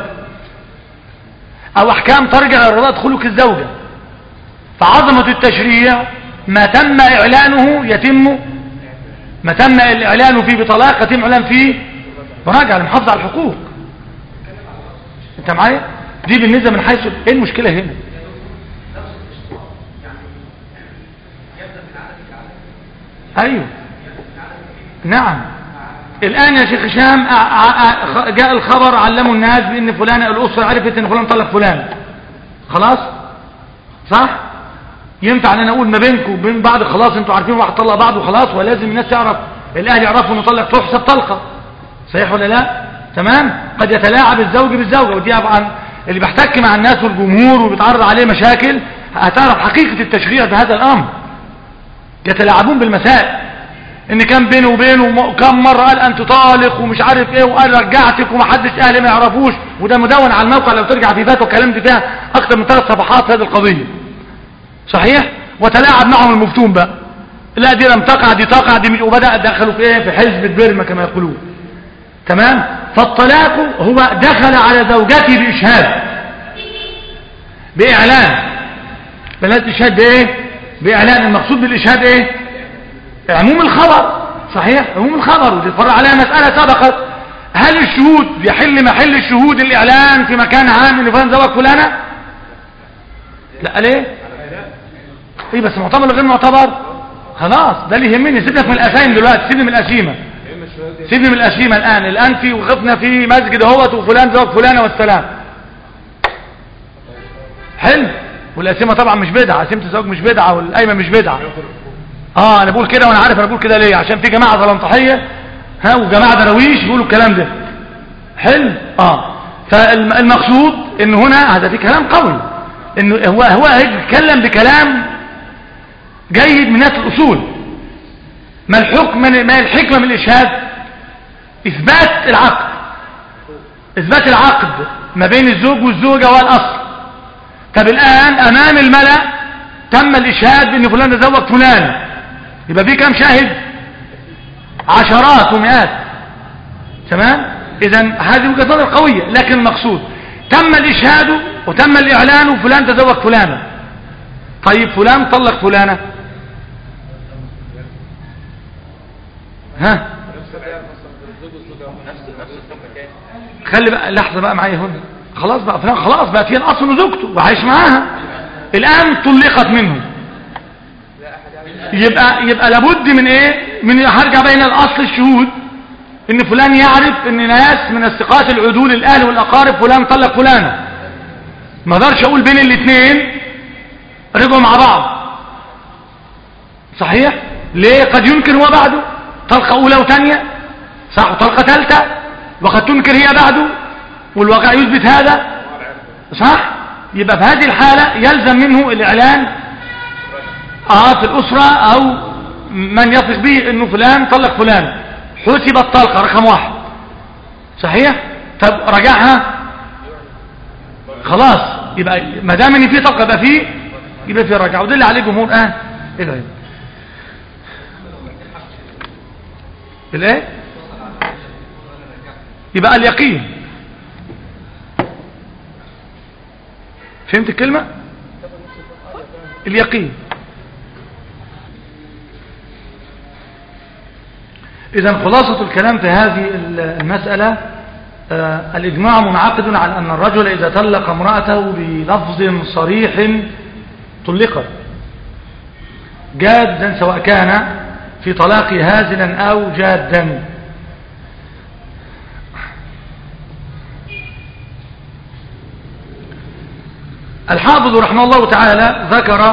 Speaker 3: او احكام ترجع لرضاء خلق الزوجه. فعظمه التشريع ما تم اعلانه يتم ما تم الاعلان فيه بطلاق يتم اعلان فيه براجع للمحافظه على الحقوق. انت معايا دي بالنسبه من حيث ايه المشكله هنا. ايوه نعم الان يا شيخ هشام جاء الخبر علموا الناس بان فلان الاسره عرفت ان فلان طلق فلان خلاص صح ينفع ان انا اقول ما بينكم وبين بعض خلاص انتوا عارفين واحد طلق بعض وخلاص ولازم الناس تعرف الاهل يعرفوا انه طلق تحسب طلقه صحيح ولا لا تمام. قد يتلاعب الزوج بالزوجه ودي طبعا اللي بيحتك مع الناس والجمهور وبيتعرض عليه مشاكل هتعرف حقيقه التشريع بهذا الامر. يتلاعبون بالمسائل ان كان بينه وبينه كم مره قال انت طالق ومش عارف ايه وقال رجعتك ومحدش اهلي ما يعرفوش وده مدون على الموقع لو ترجع في فاتو كلمت فيها اكثر من ثلاث صفحات في هذه القضيه صحيح. وتلاعب معهم المفتون بقى لا دي لم تقع دي تقع دي مش وبدا دخلوا في ايه في حزب بيرما كما يقولون تمام. فالطلاق هو دخل على زوجته باشهاد باعلان بلاد اشهاد بايه باعلان. المقصود بالاشهاد ايه عموم الخبر صحيح عموم الخبر وتتفرع عليها مسألة سبقت هل الشهود يحل محل الشهود الإعلان في مكان عام ان فلان زوج فلانة لا ليه ايه بس معتبر غير معتبر خلاص ده اللي يهمني. سيبنا من الأسايم دلوقتي سيبنا من الأسيمة سيبنا من الأسيمة الآن الآن في وقفنا في مسجد اهوت وفلان زوج فلانة والسلام حلو. والأسيمة طبعا مش بدعة أسيمة الزوج مش بدعة والقايمة مش بدعة اه انا بقول كده وانا عارف انا بقول كده ليه عشان في جماعه ظلمطحيه ها وجماعه درويش بيقولوا الكلام ده حلو. اه فالمقصود ان هنا هذا في كلام قوي انه هو هو يتكلم بكلام جيد من ناس الاصول. ما الحكم ما الحكمه من الاشهاد اثبات العقد اثبات العقد ما بين الزوج والزوجه والاصل. طب الان امام الملأ تم الاشهاد بان فلان تزوج فلان يبقى في كام شاهد عشرات ومئات تمام. اذا هذه وجهه نظر قويه لكن المقصود تم الاشهاد وتم الاعلان فلان تزوج فلانه. طيب فلان طلق فلانه ها خلي بقى لحظه بقى معايا هنا خلاص بقى فلان خلاص بقى فيها الاصل وزوجته وعايش معاها الان طلقت منه يبقى يبقى لابد من ايه من هرجع بين الاصل الشهود ان فلان يعرف ان ناس من الثقات العدول الاهل والاقارب فلان طلق فلانه. ما اقدرش اقول بين الاثنين رجعوا مع بعض صحيح ليه قد يمكن هو بعده طلقه اولى وثانيه صح وطلقه ثالثه وقد تنكر هي بعده والواقع يثبت هذا، صح؟ يبقى في هذه الحالة يلزم منه الإعلان اه في الأسرة أو من يثق به أنه فلان طلق فلان، حسب الطلقة رقم واحد، صحيح؟ طب رجعها خلاص، يبقى ما دام ان في طلقة يبقى فيه يبقى فيه رجعة، وده اللي عليه جمهور اه ايه ده الايه؟ يبقى اليقين. فهمت الكلمة؟ اليقين. إذا خلاصة الكلام في هذه المسألة آه الإجماع منعقد على أن الرجل إذا طلق امرأته بلفظ صريح طلقت جادا، سواء كان في طلاق هازلا أو جادا. الحافظ رحمه الله تعالى ذكر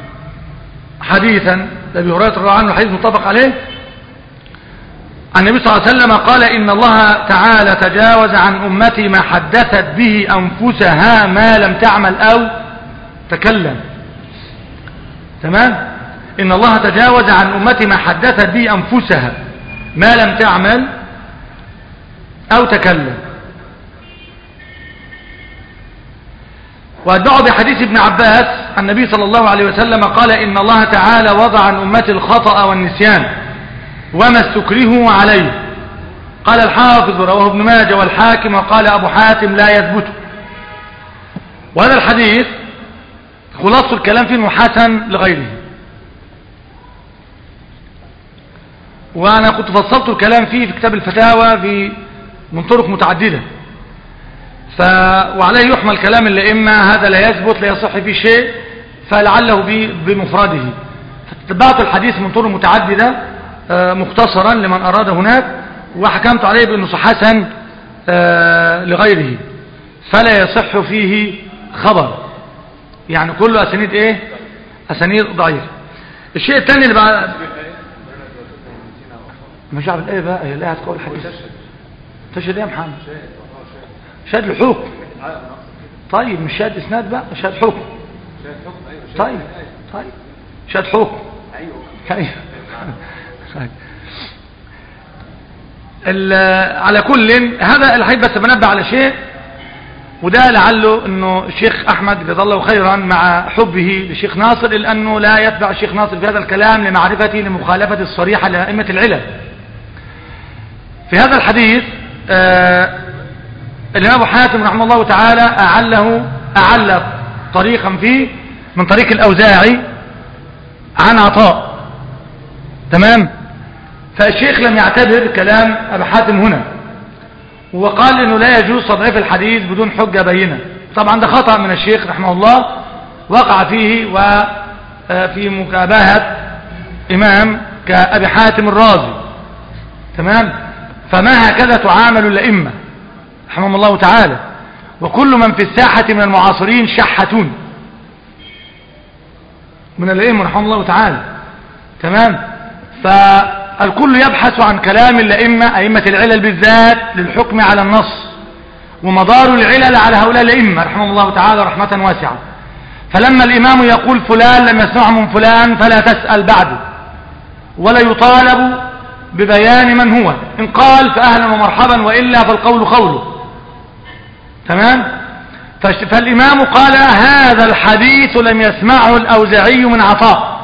Speaker 3: حديثا لأبي هريرة رضي الله عنه، الحديث متفق عليه، عن النبي صلى الله عليه وسلم قال إن الله تعالى تجاوز عن أمتي ما حدثت به أنفسها ما لم تعمل أو تكلم. تمام؟ إن الله تجاوز عن أمتي ما حدثت به أنفسها ما لم تعمل أو تكلم. وأتبعه بحديث ابن عباس عن النبي صلى الله عليه وسلم قال إن الله تعالى وضع عن أمتي الخطأ والنسيان وما استكرهوا عليه. قال الحافظ رواه ابن ماجه والحاكم، وقال أبو حاتم لا يثبت. وهذا الحديث خلاص الكلام فيه حسن لغيره، وأنا كنت فصلت الكلام فيه في كتاب الفتاوى في من طرق متعددة، ف... وعليه يحمل كلام الأئمة هذا لا يثبت لا يصح فيه شيء فلعله بمفرده، فتتبعت الحديث من طرق متعددة مختصرا لمن أراد هناك، وحكمت عليه بأنه حسن لغيره فلا يصح فيه خبر، يعني كله أسانيد إيه؟ أسانيد ضعيف. الشيء الثاني اللي بقى مش عارف الآية بقى، هي الآية هتقول الحديث تشهد إيه يا محمد؟ شهد الحكم. طيب مش شهد إسناد بقى، شهد حكم. طيب طيب شهد حكم. أيوه على كل هذا الحديث. بس بنبه على شيء، وده لعله انه الشيخ احمد جزاه الله خيرا مع حبه للشيخ ناصر، الا انه لا يتبع الشيخ ناصر في هذا الكلام لمعرفته لمخالفه الصريحه لائمه العلل. في هذا الحديث آه الامام ابو حاتم رحمه الله تعالى اعله اعل طريقا فيه من طريق الاوزاعي عن عطاء. تمام؟ فالشيخ لم يعتبر كلام ابو حاتم هنا، وقال انه لا يجوز تضعيف الحديث بدون حجة بينة. طبعا ده خطأ من الشيخ رحمه الله وقع فيه، وفي مكابهة امام كأبي حاتم الرازي. تمام؟ فما هكذا تعامل الأئمة رحمهم الله تعالى، وكل من في الساحة من المعاصرين شحتون من الأئمة رحمهم الله تعالى. تمام؟ فالكل يبحث عن كلام الأئمة أئمة العلل بالذات للحكم على النص، ومدار العلل على هؤلاء الأئمة رحمهم الله تعالى رحمة واسعة. فلما الإمام يقول فلان لم يسمع من فلان فلا تسأل بعده، ولا يطالب ببيان من هو، إن قال فأهلا ومرحبا، وإلا فالقول قوله. تمام؟ فالإمام قال هذا الحديث لم يسمعه الأوزاعي من عطاء،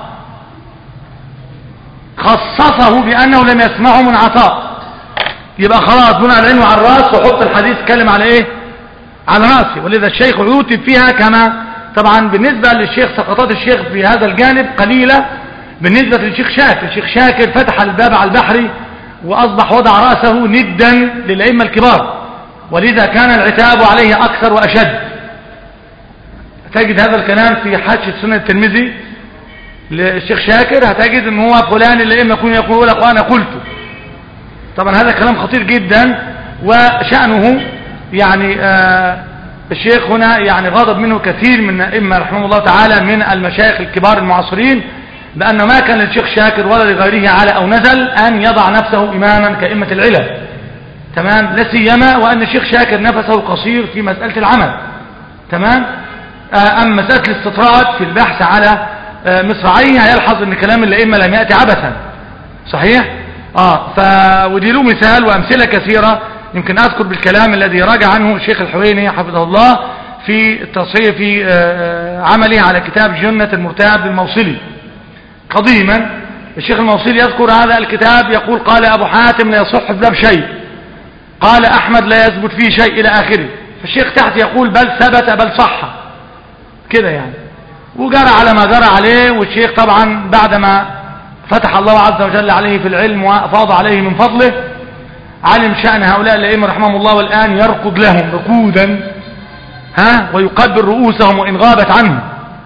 Speaker 3: خصصه بأنه لم يسمعه من عطاء، يبقى خلاص بنى على العين وعلى الراس، وحط الحديث كلم على ايه؟ على راسه. ولذا الشيخ يوتب فيها كما طبعا بالنسبة للشيخ سقطات الشيخ في هذا الجانب قليلة بالنسبة للشيخ شاكر. الشيخ شاكر فتح الباب على البحر وأصبح وضع رأسه ندا للأئمة الكبار، ولذا كان العتاب عليه أكثر وأشد. تجد هذا الكلام في حاشية سنة الترمذي للشيخ شاكر، هتجد ان هو فلان الأئمة يكون يقول لك وأنا قلته. طبعا هذا كلام خطير جدا، وشأنه يعني آه الشيخ هنا يعني غضب منه كثير من الأئمة رحمه الله تعالى من المشايخ الكبار المعاصرين، بأن ما كان للشيخ شاكر ولا لغيره على أو نزل أن يضع نفسه إماما كأئمة العلل. تمام، لا سيما وأن الشيخ شاكر نفسه قصير في مسألة العمل. تمام. أما مسألة الاستطراد في البحث على مصراعيه هيلحظ أن كلام الأئمة لم يأتي عبثا. صحيح؟ آه ف ودي له مثال وأمثلة كثيرة. يمكن أذكر بالكلام الذي راجع عنه الشيخ الحويني حفظه الله في التصحيح في عمله على كتاب جنة المرتاب للموصلي. قديما الشيخ الموصلي يذكر هذا الكتاب يقول قال أبو حاتم لا يصح في باب شيء، قال أحمد لا يثبت فيه شيء إلى آخره. فالشيخ تحت يقول بل ثبت بل صح كده يعني، وجرى على ما جرى عليه. والشيخ طبعا بعدما فتح الله عز وجل عليه في العلم وأفاض عليه من فضله علم شأن هؤلاء الأئمة رحمهم الله، والآن يركض لهم ركودا ها ويقبل رؤوسهم وإن غابت عنه،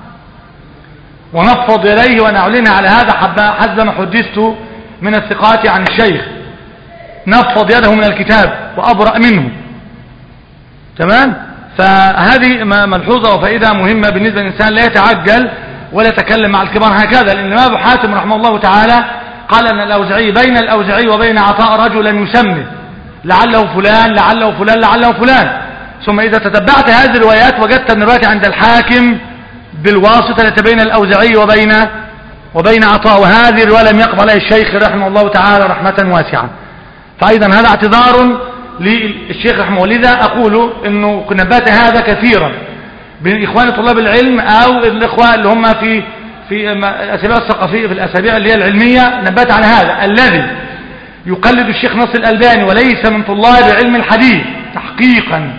Speaker 3: ونفض إليه. وأنا أعلن على هذا حسب ما حدثت من الثقات عن الشيخ، نفض يده من الكتاب وأبرأ منه. تمام. فهذه ملحوظة وفائدة مهمة بالنسبة للإنسان لا يتعجل ولا يتكلم مع الكبار هكذا، لأن أبو حاتم رحمه الله تعالى قال أن الأوزعي بين الأوزعي وبين عطاء رجلا يسمي لعله فلان لعله فلان لعله فلان. ثم إذا تتبعت هذه الروايات وجدت أن الرواية عند الحاكم بالواسطة التي بين الأوزعي وبين وبين عطاء، وهذه الرواية لم يقبل عليها الشيخ رحمه الله تعالى رحمة واسعة. فأيضا هذا اعتذار للشيخ رحمه الله. لذا أقول أنه نبات هذا كثيرا بين إخوان طلاب العلم أو الإخوة اللي هم في في الأسابيع الثقافية في الأسابيع اللي هي العلمية، نبات على هذا الذي يقلد الشيخ ناصر الألباني وليس من طلاب علم الحديث تحقيقا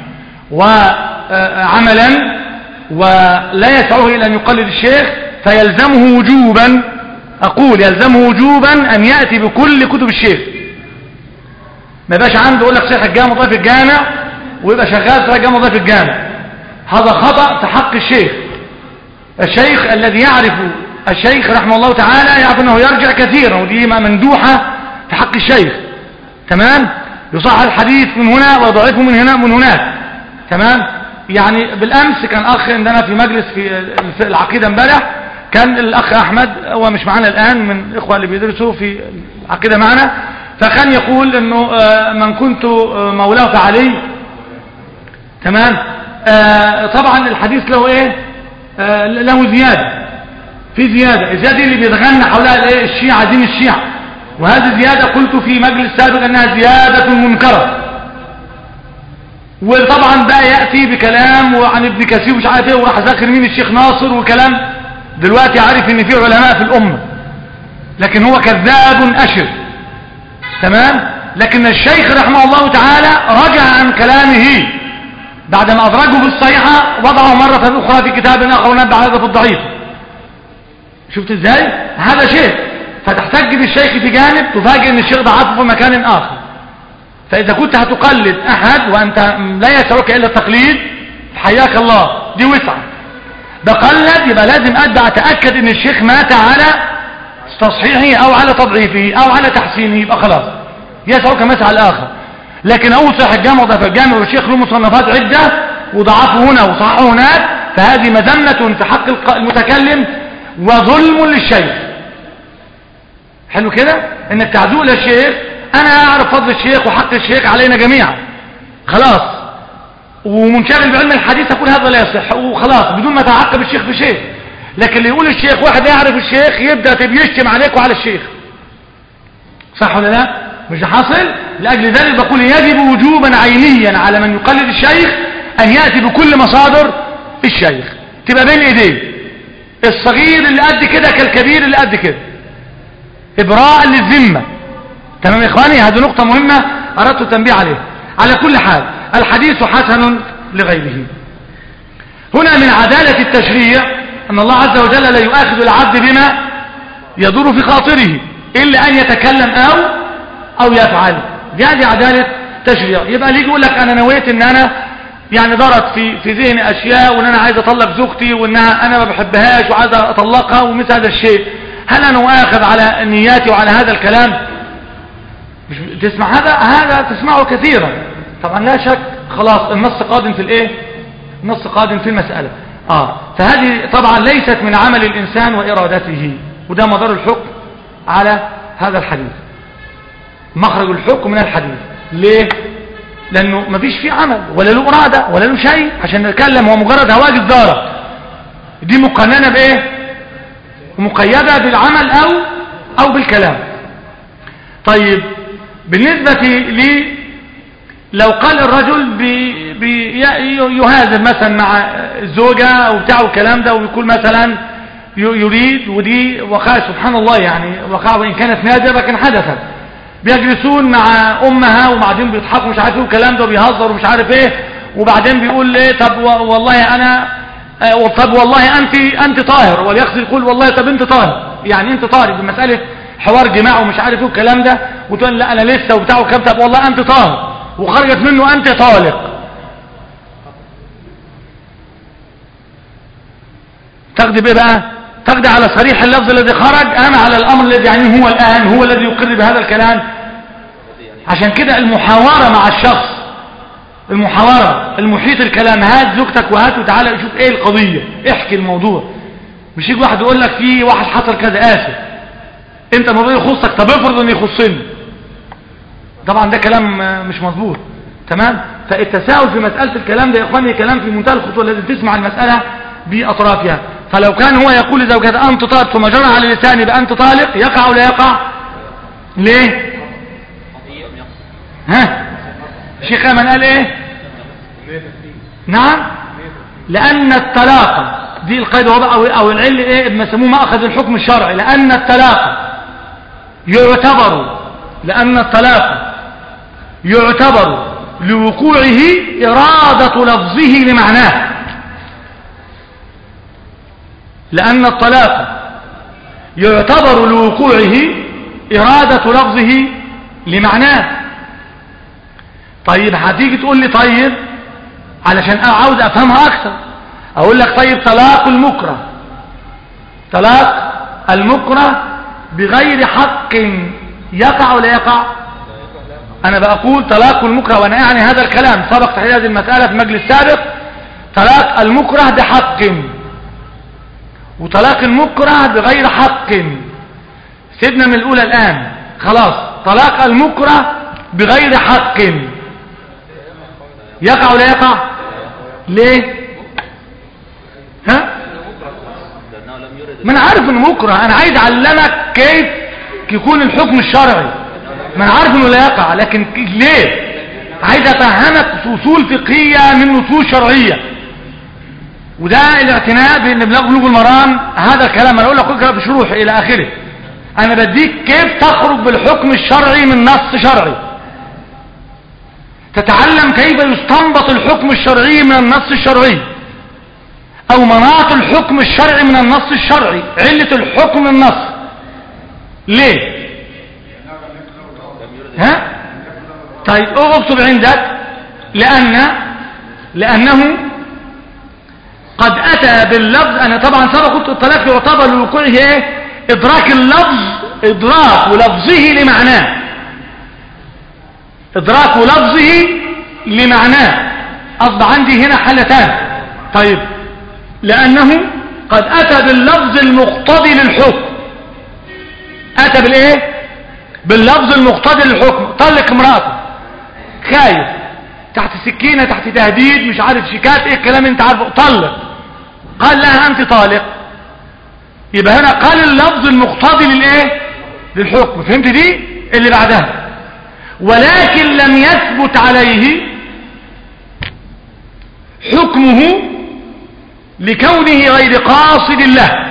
Speaker 3: وعملا، ولا يسعه إلى أن يقلد الشيخ، فيلزمه وجوبا، أقول يلزمه وجوبا أن يأتي بكل كتب الشيخ. ما يبقاش عنده يقول لك شيخ الجامع ضيف الجامع ويبقى شغال في الجامع ضيف الجامع. هذا خطأ في حق الشيخ. الشيخ الذي يعرف الشيخ رحمه الله تعالى يعرف أنه يرجع كثيرا، ودي مندوحة في حق الشيخ. تمام. يصح الحديث من هنا ويضعفه من هنا من هناك. تمام. يعني بالأمس كان أخ عندنا في مجلس في العقيدة امبارح، كان الأخ أحمد هو مش معنا الآن من الإخوة اللي بيدرسوا في العقيدة معنا، فكان يقول أنه من كنت مولاه فعلي. تمام. طبعا الحديث له إيه؟ له زيادة، في زيادة. الزيادة اللي بيتغنى حولها الإيه؟ الشيعة، دين الشيعة. وهذه زيادة قلت في مجلس سابق أنها زيادة منكرة. وطبعا بقى يأتي بكلام وعن ابن كثير مش عارف ايه، وراح ذاكر مين الشيخ ناصر وكلام. دلوقتي عارف ان في علماء في الأمة، لكن هو كذاب أشر. تمام. لكن الشيخ رحمه الله تعالى رجع عن كلامه بعدما أدرجه في الصحيحة، وضعه مرة أخرى في كتاب آخر ونبع هذا في الضعيف. شفت ازاي؟ هذا شيء. فتحتج بالشيخ في جانب، تفاجئ ان الشيخ ضعفه في مكان آخر. فإذا كنت هتقلد أحد وأنت لا يسعك إلا التقليد، حياك الله، دي وسعة. بقلد يبقى لازم أتبع أتأكد إن الشيخ مات على تصحيحه أو على تضعيفه أو على تحسينه، يبقى خلاص يسعك مسعى الآخر. لكن أوسع الجامع وضعف الجامع والشيخ له مصنفات عدة وضعفه هنا وصححه هناك، فهذه مذمة في حق المتكلم وظلم للشيخ. حلو كده؟ إنك تعزو للشيخ. أنا أعرف فضل الشيخ وحق الشيخ علينا جميعا خلاص، ومنشغل بعلم الحديث أقول هذا لا يصح وخلاص بدون ما تعقب الشيخ بشيء. لكن اللي يقول الشيخ واحد يعرف الشيخ يبدأ يشتم عليك وعلى الشيخ، صح ولا لا؟ مش حاصل. لأجل ذلك بقول يجب وجوبا عينيا على من يقلد الشيخ أن يأتي بكل مصادر الشيخ، تبقى بين إيديه، الصغير اللي قد كده كالكبير اللي قد كده، إبراء للذمة. تمام يا إخواني؟ هذه نقطة مهمة أردت التنبيه عليه. على كل حال الحديث حسن لغيره. هنا من عدالة التشريع أن الله عز وجل لا يؤاخذ العبد بما يدور في خاطره إلا أن يتكلم أو أو يفعل. دي هذه عدالة تشريع. يبقى ليجي يقول لك أنا نويت أن أنا يعني دارت في في ذهني أشياء وأن أنا عايز أطلق زوجتي وأنها أنا ما بحبهاش وعايز أطلقها ومثل هذا الشيء، هل أنا مؤاخذ على نياتي وعلى هذا الكلام؟ مش تسمع هذا هذا تسمعه كثيرا. طبعا لا شك خلاص النص قادم في الايه؟ النص قادم في المسألة. اه فهذه طبعا ليست من عمل الإنسان وإرادته، وده مدار الحكم على هذا الحديث، مخرج الحكم من الحديث. ليه؟ لانه مفيش فيه عمل ولا له اراده ولا له شيء عشان نتكلم، هو مجرد هواجس دارة. دي مقننه بايه؟ مقيده بالعمل او او بالكلام. طيب بالنسبه لي لو قال الرجل بي بي يهاجر مثلا مع الزوجه او بتاعه الكلام ده، ويقول مثلا يريد، ودي وقع سبحان الله يعني وقع وان كانت نادره لكن حدثت، بيجلسون مع امها وبعدين بيضحكوا مش عارف ايه والكلام ده وبيهزروا ومش عارف ايه، وبعدين بيقول ايه طب والله انا آه طب والله انت انت طاهر، واليقصد يقول والله طب انت طاهر، يعني انت طاهر بمساله حوار جماع ومش عارف ايه والكلام ده، وتقول لا انا لسه وبتاع وكام، طب والله انت طاهر، وخرجت منه انت طالق، تاخدي بايه بقى؟ تاخدي على صريح اللفظ الذي خرج ام على الامر الذي يعني هو الان هو الذي يقر بهذا الكلام؟ عشان كده المحاورة مع الشخص، المحاورة المحيط الكلام، هات زوجتك وهات وتعالى شوف ايه القضية، احكي الموضوع، مش يجي واحد يقول لك في واحد حصل كذا اسف، انت الموضوع يخصك، طب افرض ان يخصني، طبعا ده كلام مش مظبوط. تمام. فالتساؤل في مسألة الكلام ده يا اخواني كلام في منتهى الخطوة، لازم تسمع المسألة باطرافها. فلو كان هو يقول لزوجته انت طالق ثم جرى على لسانه بانت طالق، يقع ولا يقع؟ ليه؟ ها الشيخ ايمن قال ايه؟ نعم، لان الطلاق دي القيد او او العل ايه ما يسموه ماخذ الحكم الشرعي، لان الطلاق يعتبر لان الطلاق يعتبر لوقوعه اراده لفظه لمعناه، لان الطلاق يعتبر لوقوعه اراده لفظه لمعناه. طيب هتيجي تقول لي طيب علشان عاوز افهمها اكثر، اقول لك طيب طلاق المكره، طلاق المكره بغير حق يقع ولا يقع؟ انا بقول طلاق المكره وانا يعني هذا الكلام سبق تحديد هذه المسألة في مجلس سابق. طلاق المكره بحق وطلاق المكره بغير حق، سيبنا من الاولى الان خلاص. طلاق المكره بغير حق يقع ولا يقع؟ ليه؟ ها؟ ما انا عارف انه مكره، انا عايز اعلمك كيف يكون الحكم الشرعي، ما انا عارف انه لا يقع، لكن ليه؟ عايز افهمك اصول فقهيه من اصول شرعيه، وده الاعتناء بان بلوغ المرام هذا الكلام انا اقول لك اقرا في شروح الى اخره، انا بديك كيف تخرج بالحكم الشرعي من نص شرعي، تتعلم كيف يستنبط الحكم الشرعي من النص الشرعي، او مناط الحكم الشرعي من النص الشرعي، علة الحكم من النص. ليه؟ ها؟ طيب اكتب عندك لان لانه قد اتى باللفظ، انا طبعا سبق قلت الطلاق يعتبر لوقوعه ايه؟ ادراك اللفظ، ادراك لفظه لمعناه، ادراك لفظه لمعناه، اصبح عندي هنا حالتان. طيب لانه قد اتى باللفظ المقتضي للحكم، اتى بالايه؟ باللفظ المقتضي للحكم، طلق امراته، خايف، تحت سكينه، تحت تهديد، مش عارف شيكات ايه الكلام انت عارفه، طلق، قال لها انت طالق، يبقى هنا قال اللفظ المقتضي للايه؟ للحكم. فهمت دي؟ اللي بعدها ولكن لم يثبت عليه حكمه لكونه غير قاصد الله.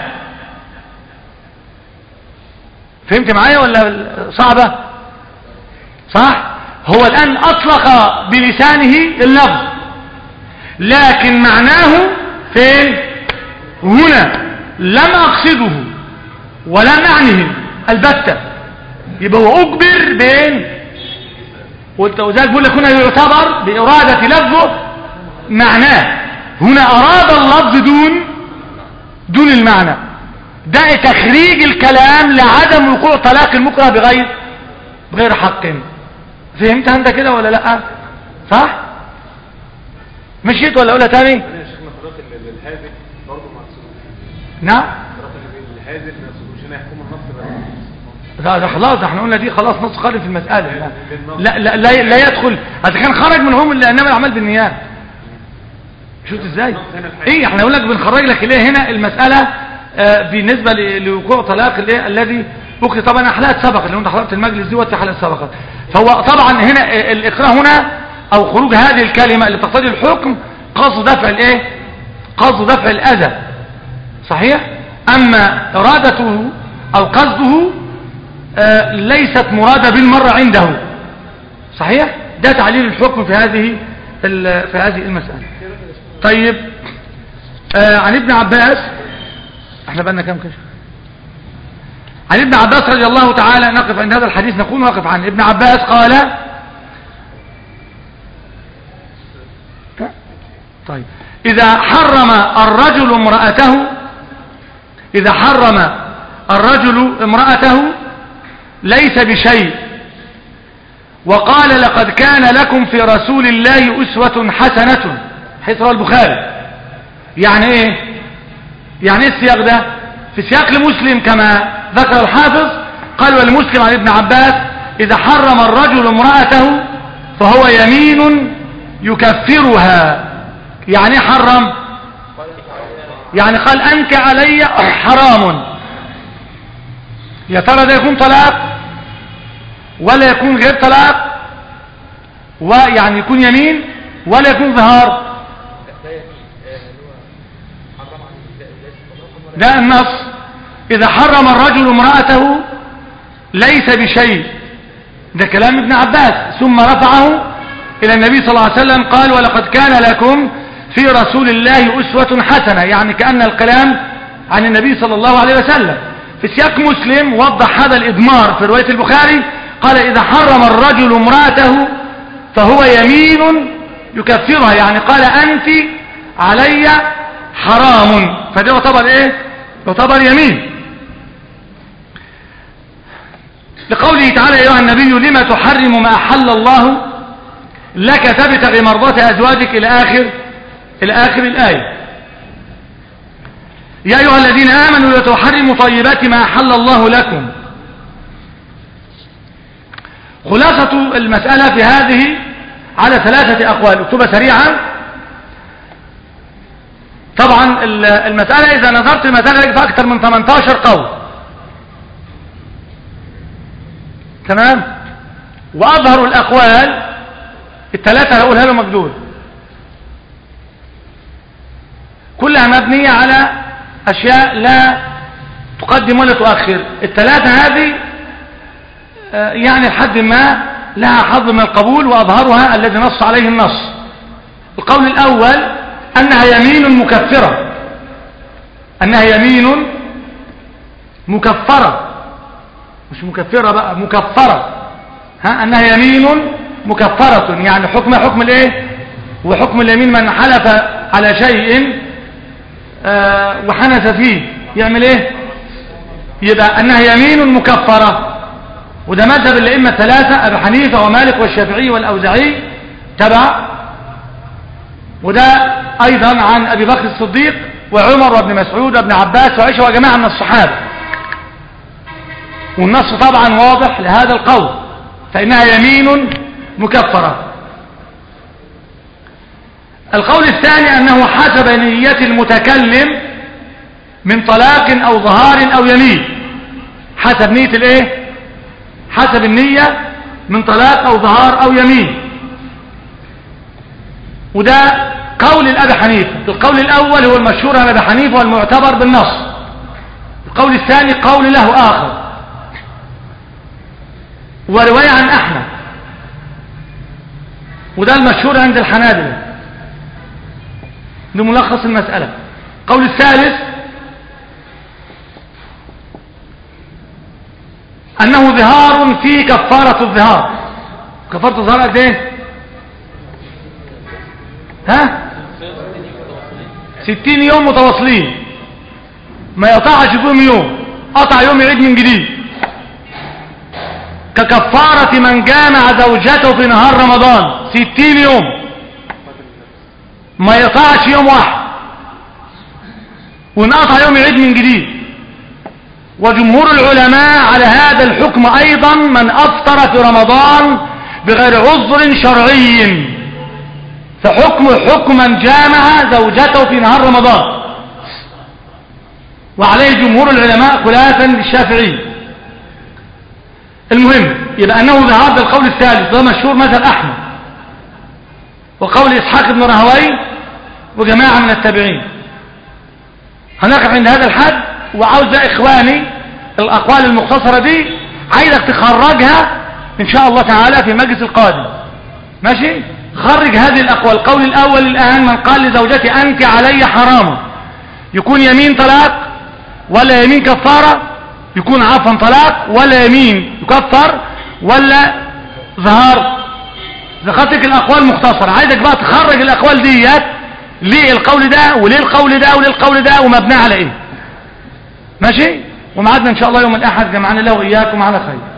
Speaker 3: فهمت معايا ولا صعبة؟ صح؟ هو الآن أطلق بلسانه اللفظ لكن معناه فين؟ هنا لم أقصده ولم أعنه البتة، يبقى هو أجبر بين، وذلك بقول لك هنا يعتبر بإرادة لفظه معناه، هنا أراد اللفظ دون دون المعنى، ده تخريج الكلام لعدم وقوع طلاق المكره بغير بغير حق. فهمت انت كده ولا لا؟ صح؟ مشيت ولا اقولها تاني؟
Speaker 4: انا يا شيخنا طلاق الهازل برضه ما اقصدوش.
Speaker 3: نعم؟
Speaker 4: طلاق الهازل ما اقصدوش، هنا يحكم النص بس.
Speaker 3: ده, ده خلاص، ده احنا قلنا دي خلاص نص قادم في المسألة. لا لا لا, لا يدخل، إذا كان خرج منهم اللي إنما الأعمال بالنيات. شوف ازاي ايه احنا نقول لك بنخرج لك ليه هنا المسألة آه بالنسبة لوقوع طلاق الايه الذي وقع. طبعا حالات سبقت، لو انت حضرت المجلس دي وقت حالات سبقت. فهو طبعا هنا الإكراه هنا او خروج هذه الكلمة اللي تقتضي الحكم قصد دفع الايه قصد دفع الأذى صحيح. اما ارادته او قصده آه ليست مرادة بالمرة عنده صحيح. ده تعليل الحكم في هذه في هذه المسألة. طيب آه عن ابن عباس، احنا بقالنا كام كشف. عن ابن عباس رضي الله تعالى، نقف عند هذا الحديث نقول واقف عن ابن عباس قال طيب إذا حرم الرجل امرأته إذا حرم الرجل امرأته ليس بشيء، وقال لقد كان لكم في رسول الله أسوة حسنة، حيث رواه البخاري. يعني ايه يعني ايه السياق ده؟ في سياق لمسلم كما ذكر الحافظ قال والمسلم عن ابن عباس إذا حرم الرجل امرأته فهو يمين يكفرها. يعني حرم يعني قال أنك علي حرام. يا ترى ده يكون طلاق ولا يكون غير طلاق، ويعني يكون يمين ولا يكون ظهار؟ ده النص إذا حرم الرجل امرأته ليس بشيء، ده كلام ابن عباس، ثم رفعه إلى النبي صلى الله عليه وسلم قال ولقد كان لكم في رسول الله أسوة حسنة، يعني كأن الكلام عن النبي صلى الله عليه وسلم. في سياق مسلم وضح هذا الإضمار في رواية البخاري قال إذا حرم الرجل امرأته فهو يمين يكفرها، يعني قال أنت علي حرام، فده يعتبر ايه يعتبر يمين. لقوله تعالى يا أيها النبي لما تحرم ما أحل الله لك تبتغي مرضات أزواجك إلى آخر إلى آخر الآية. يا أيها الذين آمنوا لا تحرموا طيبات ما أحل الله لكم. خلاصة المسألة في هذه على ثلاثة أقوال، اكتبها سريعا. طبعا المسألة إذا نظرت المسألة في أكثر من ثمانية عشر قول، تمام. وأظهر الأقوال الثلاثة هقولها له مجدول، كلها مبنية على أشياء لا تقدم ولا تؤخر. الثلاثة هذه يعني لحد ما لها حظ من القبول، وأظهرها الذي نص عليه النص. القول الأول أنها يمين مكفرة، أنها يمين مكفرة، مش مكفرة بقى، مكفرة، ها أنها يمين مكفرة، يعني حكم حكم الايه وحكم اليمين من حلف على شيء آه وحنث فيه يعمل ايه؟ يبقى أنها يمين مكفرة. وده مذهب الأئمة الثلاثة أبي حنيفة ومالك والشافعي والأوزاعي تبع، وده أيضا عن أبي بكر الصديق وعمر وابن مسعود وابن عباس وعائشة وجماعة من الصحابة. والنص طبعا واضح لهذا القول، فإنها يمين مكفرة. القول الثاني أنه حسب نية المتكلم من طلاق أو ظهار أو يمين، حسب نية الايه حسب النية من طلاق أو ظهار أو يمين. وده قول الأبي حنيفة. القول الأول هو المشهور عن أبي حنيفة والمعتبر بالنص. القول الثاني قول له آخر ورواية عن أحمد، وده المشهور عند الحنابلة. لملخص المسألة. القول الثالث أنه ظهار في كفارة الظهار. كفارة الظهار قد ايه؟ ها ستين يوم متواصلين، ما يقطعش فيهم يوم، قطع يوم يعيد من جديد، ككفارة من جامع زوجته في نهار رمضان. ستين يوم ما يقطعش يوم واحد، ونقطع يوم يعيد من جديد. وجمهور العلماء على هذا الحكم أيضا من أفطر في رمضان بغير عذر شرعي فحكم حكما جامع زوجته في نهار رمضان، وعليه جمهور العلماء خلافا للشافعي. المهم يبقى أنه ذهب القول الثالث ده مشهور مثل أحمد وقول إسحاق بن راهويه وجماعة من التابعين. هنقف عند هذا الحد، وعاوز إخواني الأقوال المختصرة دي عايزك تخرجها إن شاء الله تعالى في المجلس القادم. ماشي؟ خرج هذه الأقوال. القول الأول الآن من قال لزوجتي أنت علي حرام، يكون يمين طلاق ولا يمين كفارة؟ يكون عفوا طلاق ولا يمين يكفر ولا ظهار؟ ذكرتك الأقوال مختصرة، عايزك بقى تخرج الأقوال ديت ليه القول ده وليه القول ده وليه القول ده ومبنى على ايه. ماشي؟ ومعادنا ان شاء الله يوم الأحد جمعنا الله وإياكم على خير.